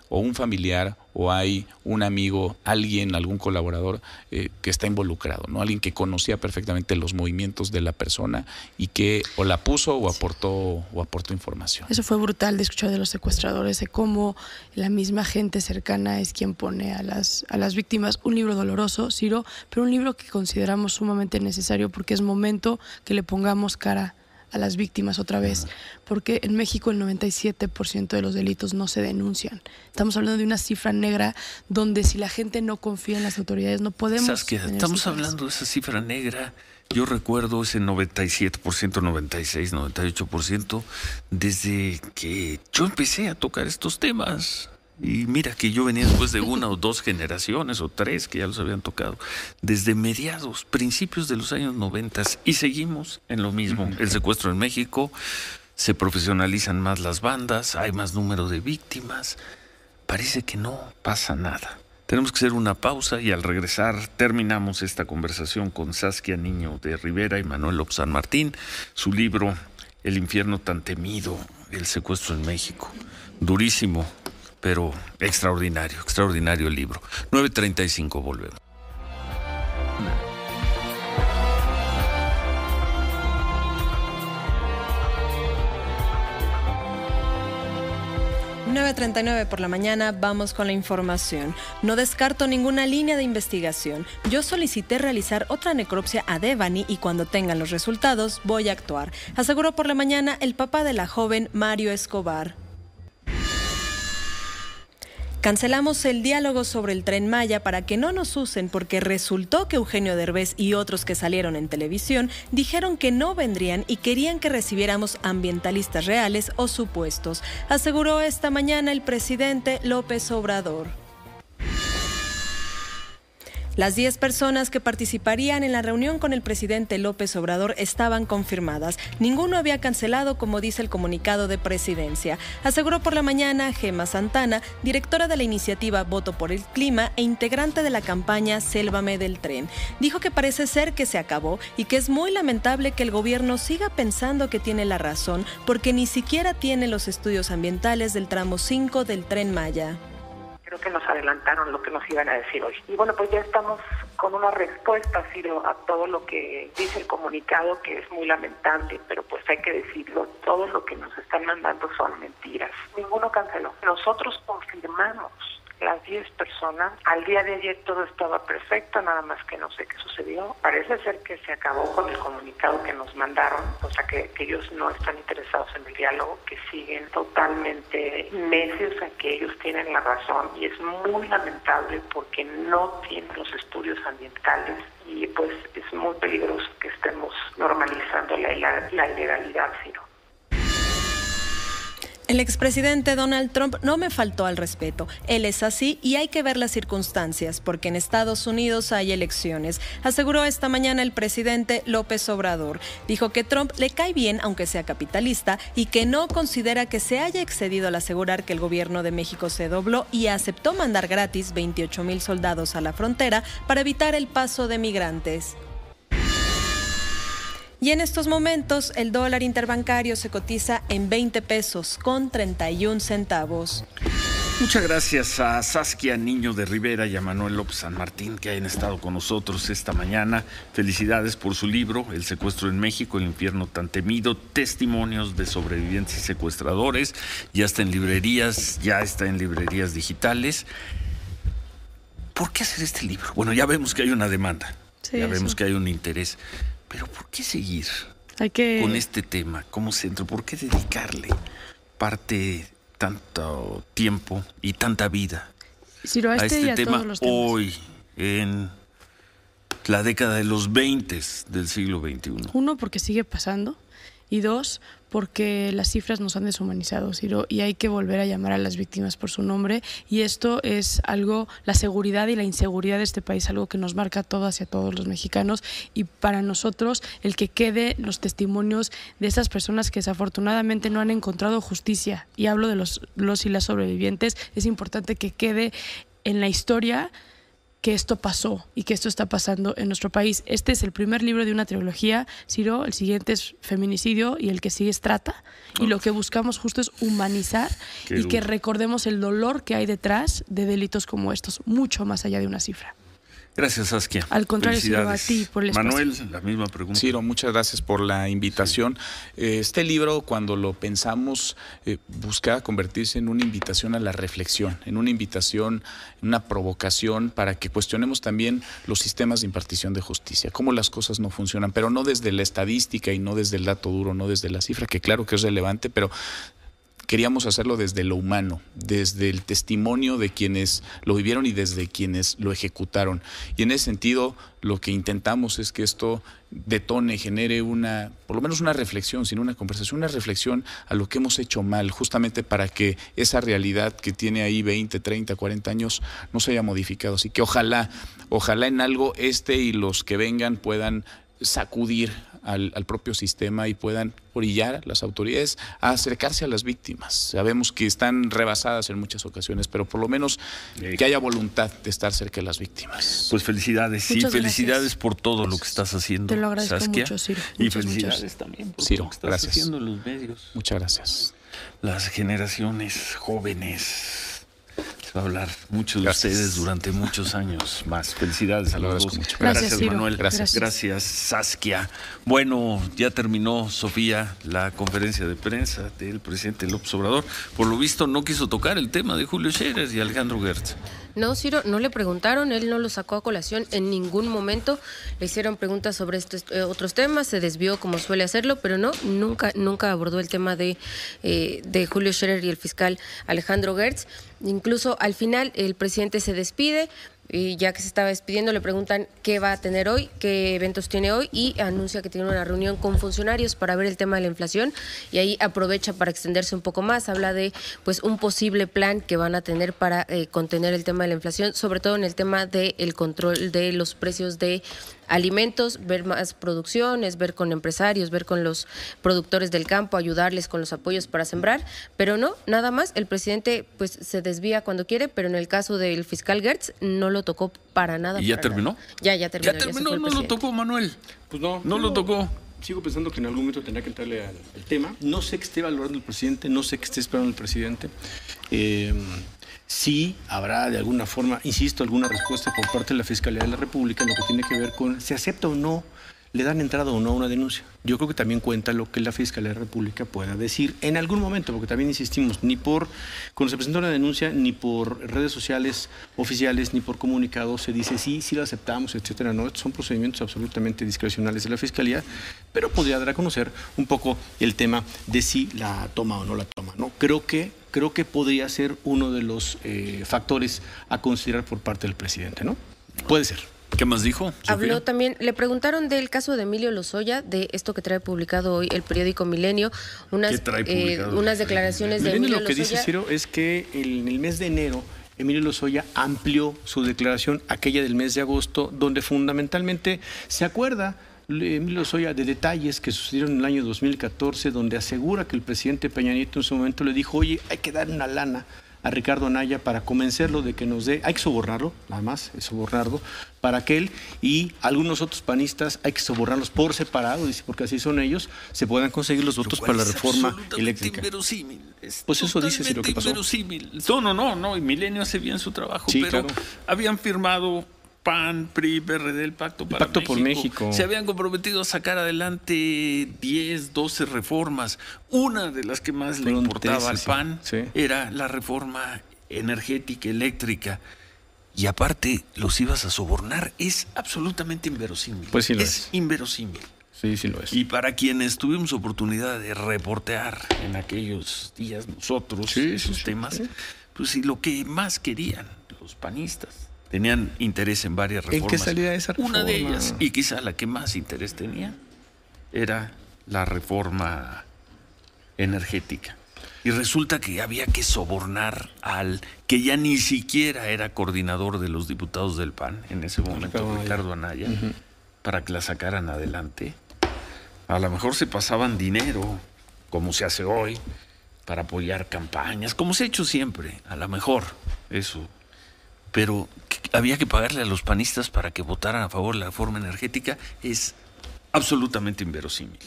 o un familiar o hay un amigo, alguien, algún colaborador que está involucrado, ¿no? Alguien que conocía perfectamente los movimientos de la persona y que o la puso o aportó información. Eso fue brutal de escuchar de los secuestradores, de cómo la misma gente cercana es quien pone a las víctimas. Un libro doloroso, Ciro, pero un libro que consideramos sumamente necesario porque es momento que le pongamos cara a las víctimas otra vez, porque en México el 97% de los delitos no se denuncian. Estamos hablando de una cifra negra donde si la gente no confía en las autoridades no podemos... Saskia, estamos hablando de esa cifra negra. Yo recuerdo ese 97%, 96%, 98% desde que yo empecé a tocar estos temas. Y mira que yo venía después de 1 o 2 generaciones o 3 que ya los habían tocado, desde principios de los años 90 y seguimos en lo mismo. El secuestro en México, se profesionalizan más las bandas, hay más número de víctimas, parece que no pasa nada. Tenemos que hacer una pausa y al regresar terminamos esta conversación con Saskia Niño de Rivera y Manuel López San Martín, su libro El infierno tan temido, el secuestro en México. Durísimo, pero extraordinario el libro. 9:35, volvemos. ...9:39 por la mañana, vamos con la información. No descarto ninguna línea de investigación. Yo solicité realizar otra necropsia a Devani y cuando tengan los resultados voy a actuar, aseguró por la mañana el papá de la joven Mario Escobar. Cancelamos el diálogo sobre el Tren Maya para que no nos usen porque resultó que Eugenio Derbez y otros que salieron en televisión dijeron que no vendrían y querían que recibiéramos ambientalistas reales o supuestos, aseguró esta mañana el presidente López Obrador. Las 10 personas que participarían en la reunión con el presidente López Obrador estaban confirmadas. Ninguno había cancelado, como dice el comunicado de presidencia. Aseguró por la mañana Gema Santana, directora de la iniciativa Voto por el Clima e integrante de la campaña Sélvame del Tren. Dijo que parece ser que se acabó y que es muy lamentable que el gobierno siga pensando que tiene la razón porque ni siquiera tiene los estudios ambientales del tramo 5 del Tren Maya. Creo que nos adelantaron lo que nos iban a decir hoy. Y bueno, pues ya estamos con una respuesta, Ciro, a todo lo que dice el comunicado, que es muy lamentable, pero pues hay que decirlo, todo lo que nos están mandando son mentiras. Ninguno canceló. Nosotros confirmamos las 10 personas. Al día de ayer todo estaba perfecto, nada más que no sé qué sucedió. Parece ser que se acabó con el comunicado que nos mandaron, o sea que ellos no están interesados en el diálogo, que siguen totalmente necios a que ellos tienen la razón y es muy lamentable porque no tienen los estudios ambientales y pues es muy peligroso que estemos normalizando la ilegalidad, Ciro. El expresidente Donald Trump no me faltó al respeto. Él es así y hay que ver las circunstancias, porque en Estados Unidos hay elecciones, aseguró esta mañana el presidente López Obrador. Dijo que Trump le cae bien, aunque sea capitalista, y que no considera que se haya excedido al asegurar que el gobierno de México se dobló y aceptó mandar gratis 28,000 soldados a la frontera para evitar el paso de migrantes. Y en estos momentos el dólar interbancario se cotiza en 20 pesos con 31 centavos. Muchas gracias a Saskia Niño de Rivera y a Manuel López San Martín que hayan estado con nosotros esta mañana. Felicidades por su libro, El secuestro en México, el infierno tan temido, testimonios de sobrevivientes y secuestradores. Ya está en librerías digitales. ¿Por qué hacer este libro? Bueno, ya vemos que hay una demanda, vemos que hay un interés. Pero ¿por qué seguir con este tema como centro? ¿Por qué dedicarle tanto tiempo y tanta vida Ciro, a este tema hoy, en la década de los 20 del siglo XXI? 1, porque sigue pasando. Y 2, porque las cifras nos han deshumanizado, Ciro, y hay que volver a llamar a las víctimas por su nombre. Y esto es algo, la seguridad y la inseguridad de este país, algo que nos marca a todas y a todos los mexicanos. Y para nosotros, el que quede los testimonios de esas personas que desafortunadamente no han encontrado justicia, y hablo de los y las sobrevivientes, es importante que quede en la historia que esto pasó y que esto está pasando en nuestro país. Este es el primer libro de una trilogía, Ciro, el siguiente es Feminicidio y el que sigue es Trata. Y lo que buscamos justo es humanizar y que recordemos el dolor que hay detrás de delitos como estos, mucho más allá de una cifra. Gracias, Saskia. Al contrario, Ciro, a ti por el espacio. Manuel, la misma pregunta. Ciro, muchas gracias por la invitación. Sí. Este libro, cuando lo pensamos, buscaba convertirse en una invitación a la reflexión, en una invitación, una provocación para que cuestionemos también los sistemas de impartición de justicia, cómo las cosas no funcionan, pero no desde la estadística y no desde el dato duro, no desde la cifra, que claro que es relevante, pero queríamos hacerlo desde lo humano, desde el testimonio de quienes lo vivieron y desde quienes lo ejecutaron. Y en ese sentido, lo que intentamos es que esto detone, genere por lo menos una reflexión, sino una conversación, una reflexión a lo que hemos hecho mal, justamente para que esa realidad que tiene ahí 20, 30, 40 años no se haya modificado. Así que ojalá en algo y los que vengan puedan sacudir al propio sistema y puedan orillar a las autoridades a acercarse a las víctimas. Sabemos que están rebasadas en muchas ocasiones, pero por lo menos que haya voluntad de estar cerca de las víctimas. Pues felicidades, muchas felicidades gracias por todo lo que estás haciendo, Te lo agradezco, Saskia. Mucho, Ciro. Y felicidades también por Ciro, lo que estás gracias. haciendo en los medios. Muchas gracias. Las generaciones jóvenes. Se va a hablar mucho de ustedes durante muchos años más. Felicidades a los dos. Mucho. Gracias, Ciro. Manuel. Gracias, Saskia. Bueno, ya terminó, Sofía, la conferencia de prensa del presidente López Obrador. Por lo visto, no quiso tocar el tema de Julio Scherer y Alejandro Gertz. No, Ciro, no le preguntaron, él no lo sacó a colación en ningún momento. Le hicieron preguntas sobre estos otros temas, se desvió como suele hacerlo, pero nunca abordó el tema de Julio Scherer y el fiscal Alejandro Gertz. Incluso al final el presidente se despide. Y ya que se estaba despidiendo, le preguntan qué va a tener hoy, qué eventos tiene hoy, y anuncia que tiene una reunión con funcionarios para ver el tema de la inflación, y ahí aprovecha para extenderse un poco más. Habla de un posible plan que van a tener para contener el tema de la inflación, sobre todo en el tema del control de los precios de alimentos, ver más producciones, ver con empresarios, ver con los productores del campo, ayudarles con los apoyos para sembrar, pero no, nada más. El presidente se desvía cuando quiere, pero en el caso del fiscal Gertz no lo tocó para nada. ¿Y ya terminó? Ya terminó. Ya terminó, no lo tocó, Manuel. Pues no lo tocó. Sigo pensando que en algún momento tendrá que entrarle al tema. No sé qué esté valorando el presidente, no sé qué esté esperando el presidente. Sí habrá de alguna forma, insisto, alguna respuesta por parte de la Fiscalía de la República en lo que tiene que ver con si acepta o no, le dan entrada o no a una denuncia. Yo creo que también cuenta lo que la Fiscalía de la República pueda decir en algún momento, porque también insistimos, cuando se presenta una denuncia, ni por redes sociales oficiales, ni por comunicados se dice sí lo aceptamos, etcétera. No, estos son procedimientos absolutamente discrecionales de la Fiscalía, pero podría dar a conocer un poco el tema de si la toma o no la toma, ¿no? Creo que podría ser uno de los factores a considerar por parte del presidente, ¿no? Puede ser. ¿Qué más dijo, Sofía? Habló también, le preguntaron del caso de Emilio Lozoya, de esto que trae publicado hoy el periódico Milenio, unas declaraciones de Emilio Lozoya. Lo que dice Ciro es que en el mes de enero Emilio Lozoya amplió su declaración, aquella del mes de agosto, donde fundamentalmente se acuerda Emilio Lozoya de detalles que sucedieron en el año 2014, donde asegura que el presidente Peña Nieto en su momento le dijo, oye, hay que dar una lana a Ricardo Anaya para convencerlo de que nos dé, hay que sobornarlo, nada más, es sobornarlo, para que él y algunos otros panistas hay que sobornarlos por separado, dice, porque así son ellos, se puedan conseguir los votos para la reforma eléctrica. Inverosímil, pues eso dice, si lo que pasó. Inverosímil. No, y Milenio hace bien su trabajo, sí, pero claro. Habían firmado PAN, PRI, PRD, el Pacto por México. Se habían comprometido a sacar adelante 10, 12 reformas. Una de las que más le importaba al PAN era la reforma energética, eléctrica. Y aparte, los ibas a sobornar. Es absolutamente inverosímil. Pues sí lo es inverosímil. Sí lo es. Y para quienes tuvimos oportunidad de reportear en aquellos días nosotros esos temas, pues sí, lo que más querían los panistas. Tenían interés en varias reformas. ¿En qué salía esa reforma? Una de ellas, y quizá la que más interés tenía, era la reforma energética. Y resulta que había que sobornar al que ya ni siquiera era coordinador de los diputados del PAN, en ese momento, Ricardo Anaya, para que la sacaran adelante. A lo mejor se pasaban dinero, como se hace hoy, para apoyar campañas, como se ha hecho siempre, a lo mejor, eso. Pero había que pagarle a los panistas para que votaran a favor de la reforma energética es absolutamente inverosímil.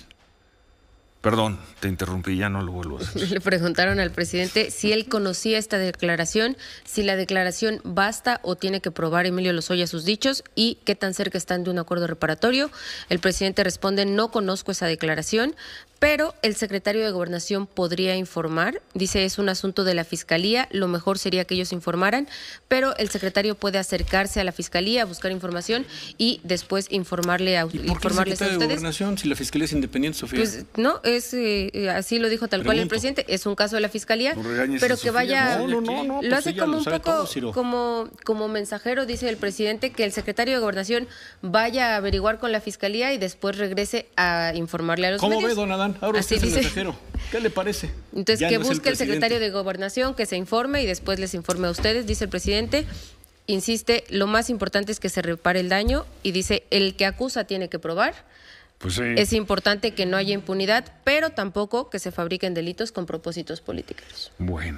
Perdón, te interrumpí, ya no lo vuelvo a hacer. Le preguntaron al presidente si él conocía esta declaración, si la declaración basta o tiene que probar Emilio Lozoya sus dichos y qué tan cerca están de un acuerdo reparatorio. El presidente responde: no conozco esa declaración, pero el secretario de Gobernación podría informar. Dice, es un asunto de la Fiscalía, lo mejor sería que ellos informaran, pero el secretario puede acercarse a la Fiscalía, buscar información y después informarles a ustedes. ¿Y por qué el secretario de Gobernación si la Fiscalía es independiente, Sofía? Pues no, es así lo dijo tal cual el presidente, es un caso de la Fiscalía, pero que vaya, no, lo hace como un poco todo, como mensajero, dice el presidente, que el secretario de Gobernación vaya a averiguar con la Fiscalía y después regrese a informarle a los medios. ¿Cómo ve, don Adán? Ahora usted es el mensajero. ¿Qué le parece? Entonces, que busque el secretario de Gobernación, que se informe y después les informe a ustedes, dice el presidente. Insiste, lo más importante es que se repare el daño y dice, el que acusa tiene que probar. Pues sí. Es importante que no haya impunidad, pero tampoco que se fabriquen delitos con propósitos políticos.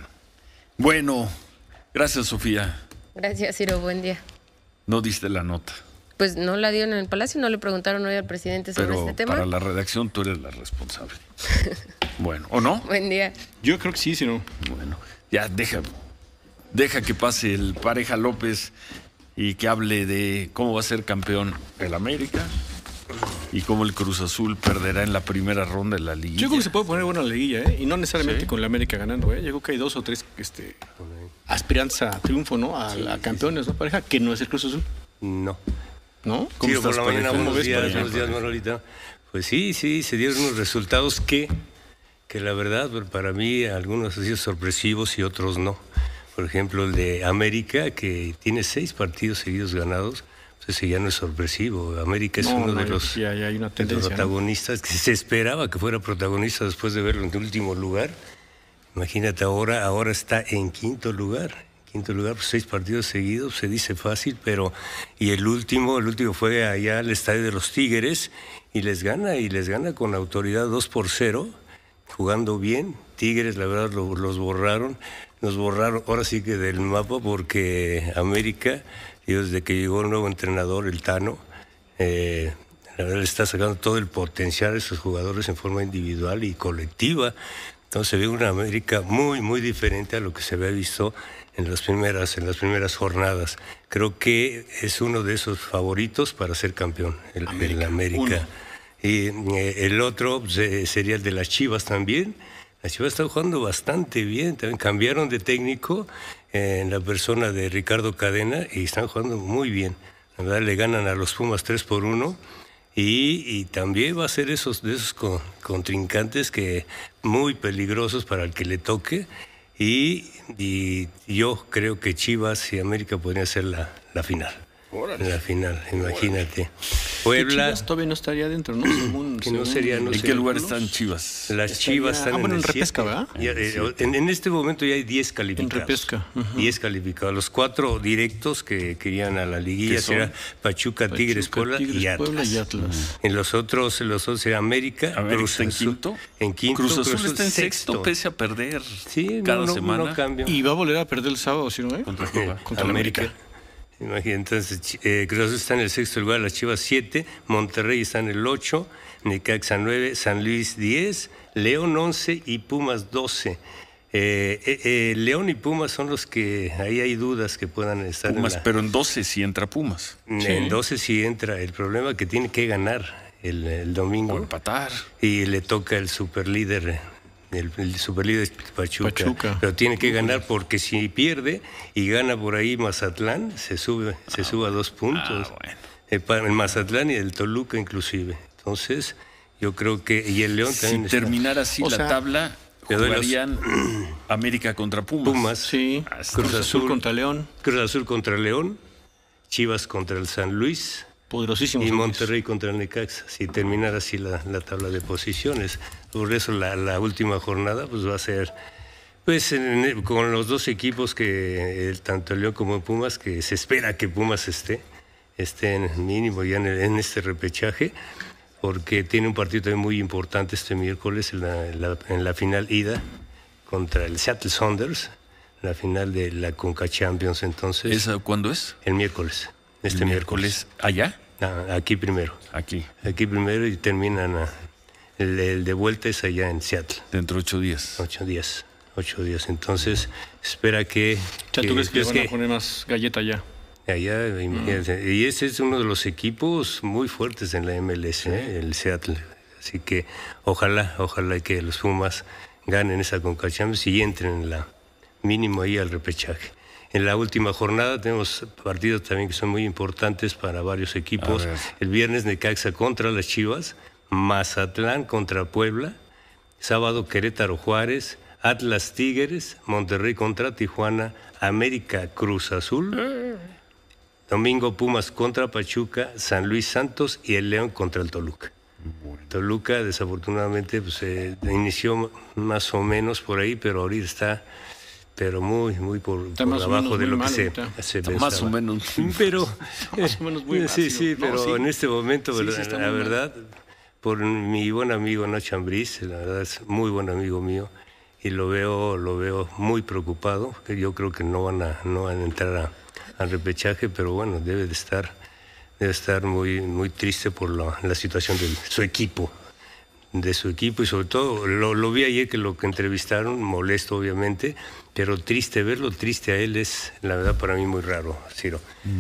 Bueno, gracias, Sofía. Gracias, Ciro, buen día. No diste la nota. Pues no la dieron en el Palacio, no le preguntaron hoy al presidente sobre este tema. Para la redacción tú eres la responsable. Bueno, ¿o no? Buen día. Yo creo que sí, Ciro. Bueno, ya deja que pase el Pareja López y que hable de cómo va a ser campeón el América y cómo el Cruz Azul perderá en la primera ronda de la liguilla. Yo creo que se puede poner buena la liguilla, y no necesariamente con el América ganando. Yo creo que hay 2 o 3 aspirantes a triunfo, ¿no? A campeones, ¿no, Pareja? Que no es el Cruz Azul. No. ¿No? ¿Cómo estás, por la mañana, buenos días, Manolita. Pues sí, se dieron unos resultados que la verdad, para mí, algunos han sido sorpresivos y otros no. Por ejemplo, el de América, que tiene 6 partidos seguidos ganados, pues ese ya no es sorpresivo. América es uno de los protagonistas, que se esperaba que fuera protagonista después de verlo en el último lugar. Imagínate, ahora está en quinto lugar, pues 6 partidos seguidos, se dice fácil, pero y el último fue allá al estadio de los Tigres y les gana con autoridad 2-0, jugando bien. Tigres, la verdad, nos borraron ahora sí que del mapa, porque América, desde que llegó el nuevo entrenador, el Tano, la verdad le está sacando todo el potencial de sus jugadores en forma individual y colectiva. Entonces se ve una América muy, muy diferente a lo que se había visto en las primeras jornadas. Creo que es uno de esos favoritos para ser campeón, el América. Y el otro sería el de las Chivas también. Las Chivas están jugando bastante bien, también cambiaron de técnico en la persona de Ricardo Cadena y están jugando muy bien. La verdad, le ganan a los Pumas 3-1 y también va a ser de esos contrincantes que muy peligrosos para el que le toque. Y yo creo que Chivas y América podrían ser la final. En la final, imagínate. Puebla. Chivas todavía no estaría dentro, ¿no? ¿En qué lugar están Chivas? Las Chivas están en el repesca, ¿verdad? En este momento ya hay 10 calificados. En repesca. 10 calificados. Los 4 directos que querían a la liguilla serán Pachuca, Tigres, Puebla y Atlas. En los otros será América. Cruz Azul. ¿En quinto? En quinto. Cruz Azul está en sexto, pese a perder cada semana. No cambia. Y va a volver a perder el sábado, ¿sí, no? Contra América. Imagínate, entonces Cruz Azul está en el 6º lugar, las Chivas 7, Monterrey está en el 8, Necaxa 9, San Luis 10, León 11 y Pumas 12. León y Pumas son los que ahí hay dudas que puedan estar Pumas, pero en 12 sí entra Pumas. En 12 sí entra. El problema es que tiene que ganar el domingo. O empatar. Y le toca el superlíder. El superlíder Pachuca, pero tiene que ganar, porque si pierde y gana por ahí Mazatlán, se sube a 2 puntos. El Mazatlán y el Toluca inclusive. Entonces, yo creo que... Y el León también... Si terminara así la tabla, jugarían América contra Pumas. Sí. Cruz Azul contra León. Cruz Azul contra León, Chivas contra el San Luis... Poderosísimo. Y Monterrey contra el Necaxa, si terminara así la tabla de posiciones. Por eso la última jornada pues va a ser con los 2 equipos, que tanto el León como el Pumas, que se espera que Pumas esté en mínimo ya en este repechaje, porque tiene un partido también muy importante este miércoles en la final ida contra el Seattle Sounders. la final de la Conca Champions. Entonces, ¿esa cuándo es? El miércoles. Este miércoles. ¿Allá? Aquí primero. Aquí primero y terminan el de vuelta es allá en Seattle. Dentro de 8 días. 8 días. Entonces, espera que... ¿Tú crees que van a poner más galleta allá? Allá, imagínate. Y ese es uno de los equipos muy fuertes en la MLS, el Seattle. Así que ojalá que los Pumas ganen esa Conca Champions y entren en la mínimo ahí al repechaje. En la última jornada tenemos partidos también que son muy importantes para varios equipos. El viernes Necaxa contra las Chivas, Mazatlán contra Puebla, sábado Querétaro Juárez, Atlas Tigres, Monterrey contra Tijuana, América Cruz Azul, domingo Pumas contra Pachuca, San Luis Santos y el León contra el Toluca. Toluca desafortunadamente pues, inició más o menos por ahí, pero ahorita está muy por abajo de lo que se pensaba. Más o menos. Pero más o menos muy sí, pero en este momento, la verdad, por mi buen amigo Nacho Ambriz, la verdad es muy buen amigo mío, y lo veo muy preocupado, que yo creo que no van a entrar al repechaje, pero bueno, debe estar muy triste por la situación de su equipo, y sobre todo lo vi ayer que lo que entrevistaron, molesto obviamente, pero verlo triste a él es la verdad para mí muy raro, Ciro.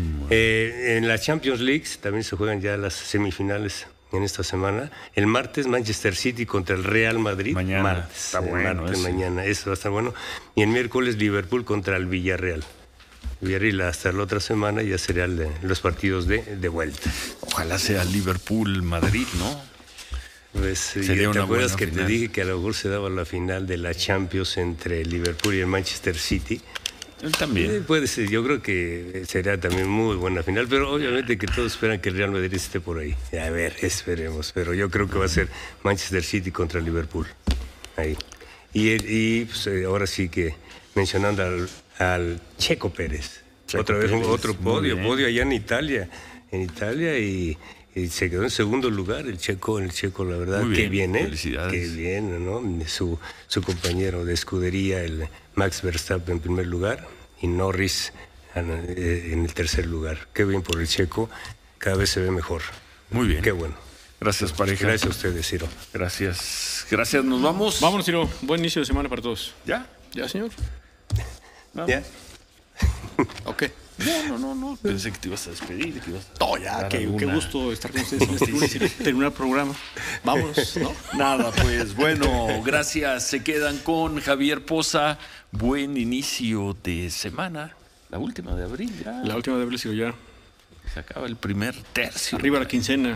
En la Champions League también se juegan ya las semifinales en esta semana. El martes Manchester City contra el Real Madrid. Mañana. Está bueno. Mañana, eso va a estar bueno. Y el miércoles Liverpool contra el Villarreal. Hasta la otra semana ya serían los partidos de vuelta. Ojalá sea Liverpool-Madrid, ¿no? Pues, ¿te acuerdas que te dije que a lo mejor se daba la final de la Champions entre el Liverpool y el Manchester City? Él también. Puede ser, yo creo que sería también muy buena final, pero obviamente que todos esperan que el Real Madrid esté por ahí. A ver, esperemos, pero yo creo que va a ser Manchester City contra el Liverpool. Ahí. Y pues, ahora sí que mencionando al Checo Pérez. Otra vez otro podio allá en Italia. Y se quedó en segundo lugar el Checo, la verdad. Muy bien, qué bien, felicidades. Qué bien, ¿no? Su compañero de escudería, el Max Verstappen en primer lugar y Norris en el tercer lugar. Qué bien por el Checo, cada vez se ve mejor. Muy bien. Qué bueno. Gracias, pareja. Gracias a ustedes, Ciro. Gracias, nos vamos. Vámonos, Ciro. Buen inicio de semana para todos. ¿Ya? ¿Ya, señor? Vamos. ¿Ya? Ok. No. Pensé que te ibas a despedir. Qué gusto estar con ustedes en este lunes y terminar el programa. Vámonos, ¿no? Nada, pues bueno, gracias. Se quedan con Javier Poza. Buen inicio de semana. La última de abril ya. La última de abril, Ciro, ya. Se acaba el primer tercio. Arriba la quincena.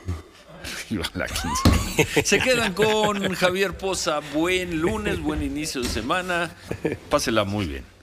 Se quedan con Javier Poza. Buen lunes, buen inicio de semana. Pásela muy bien.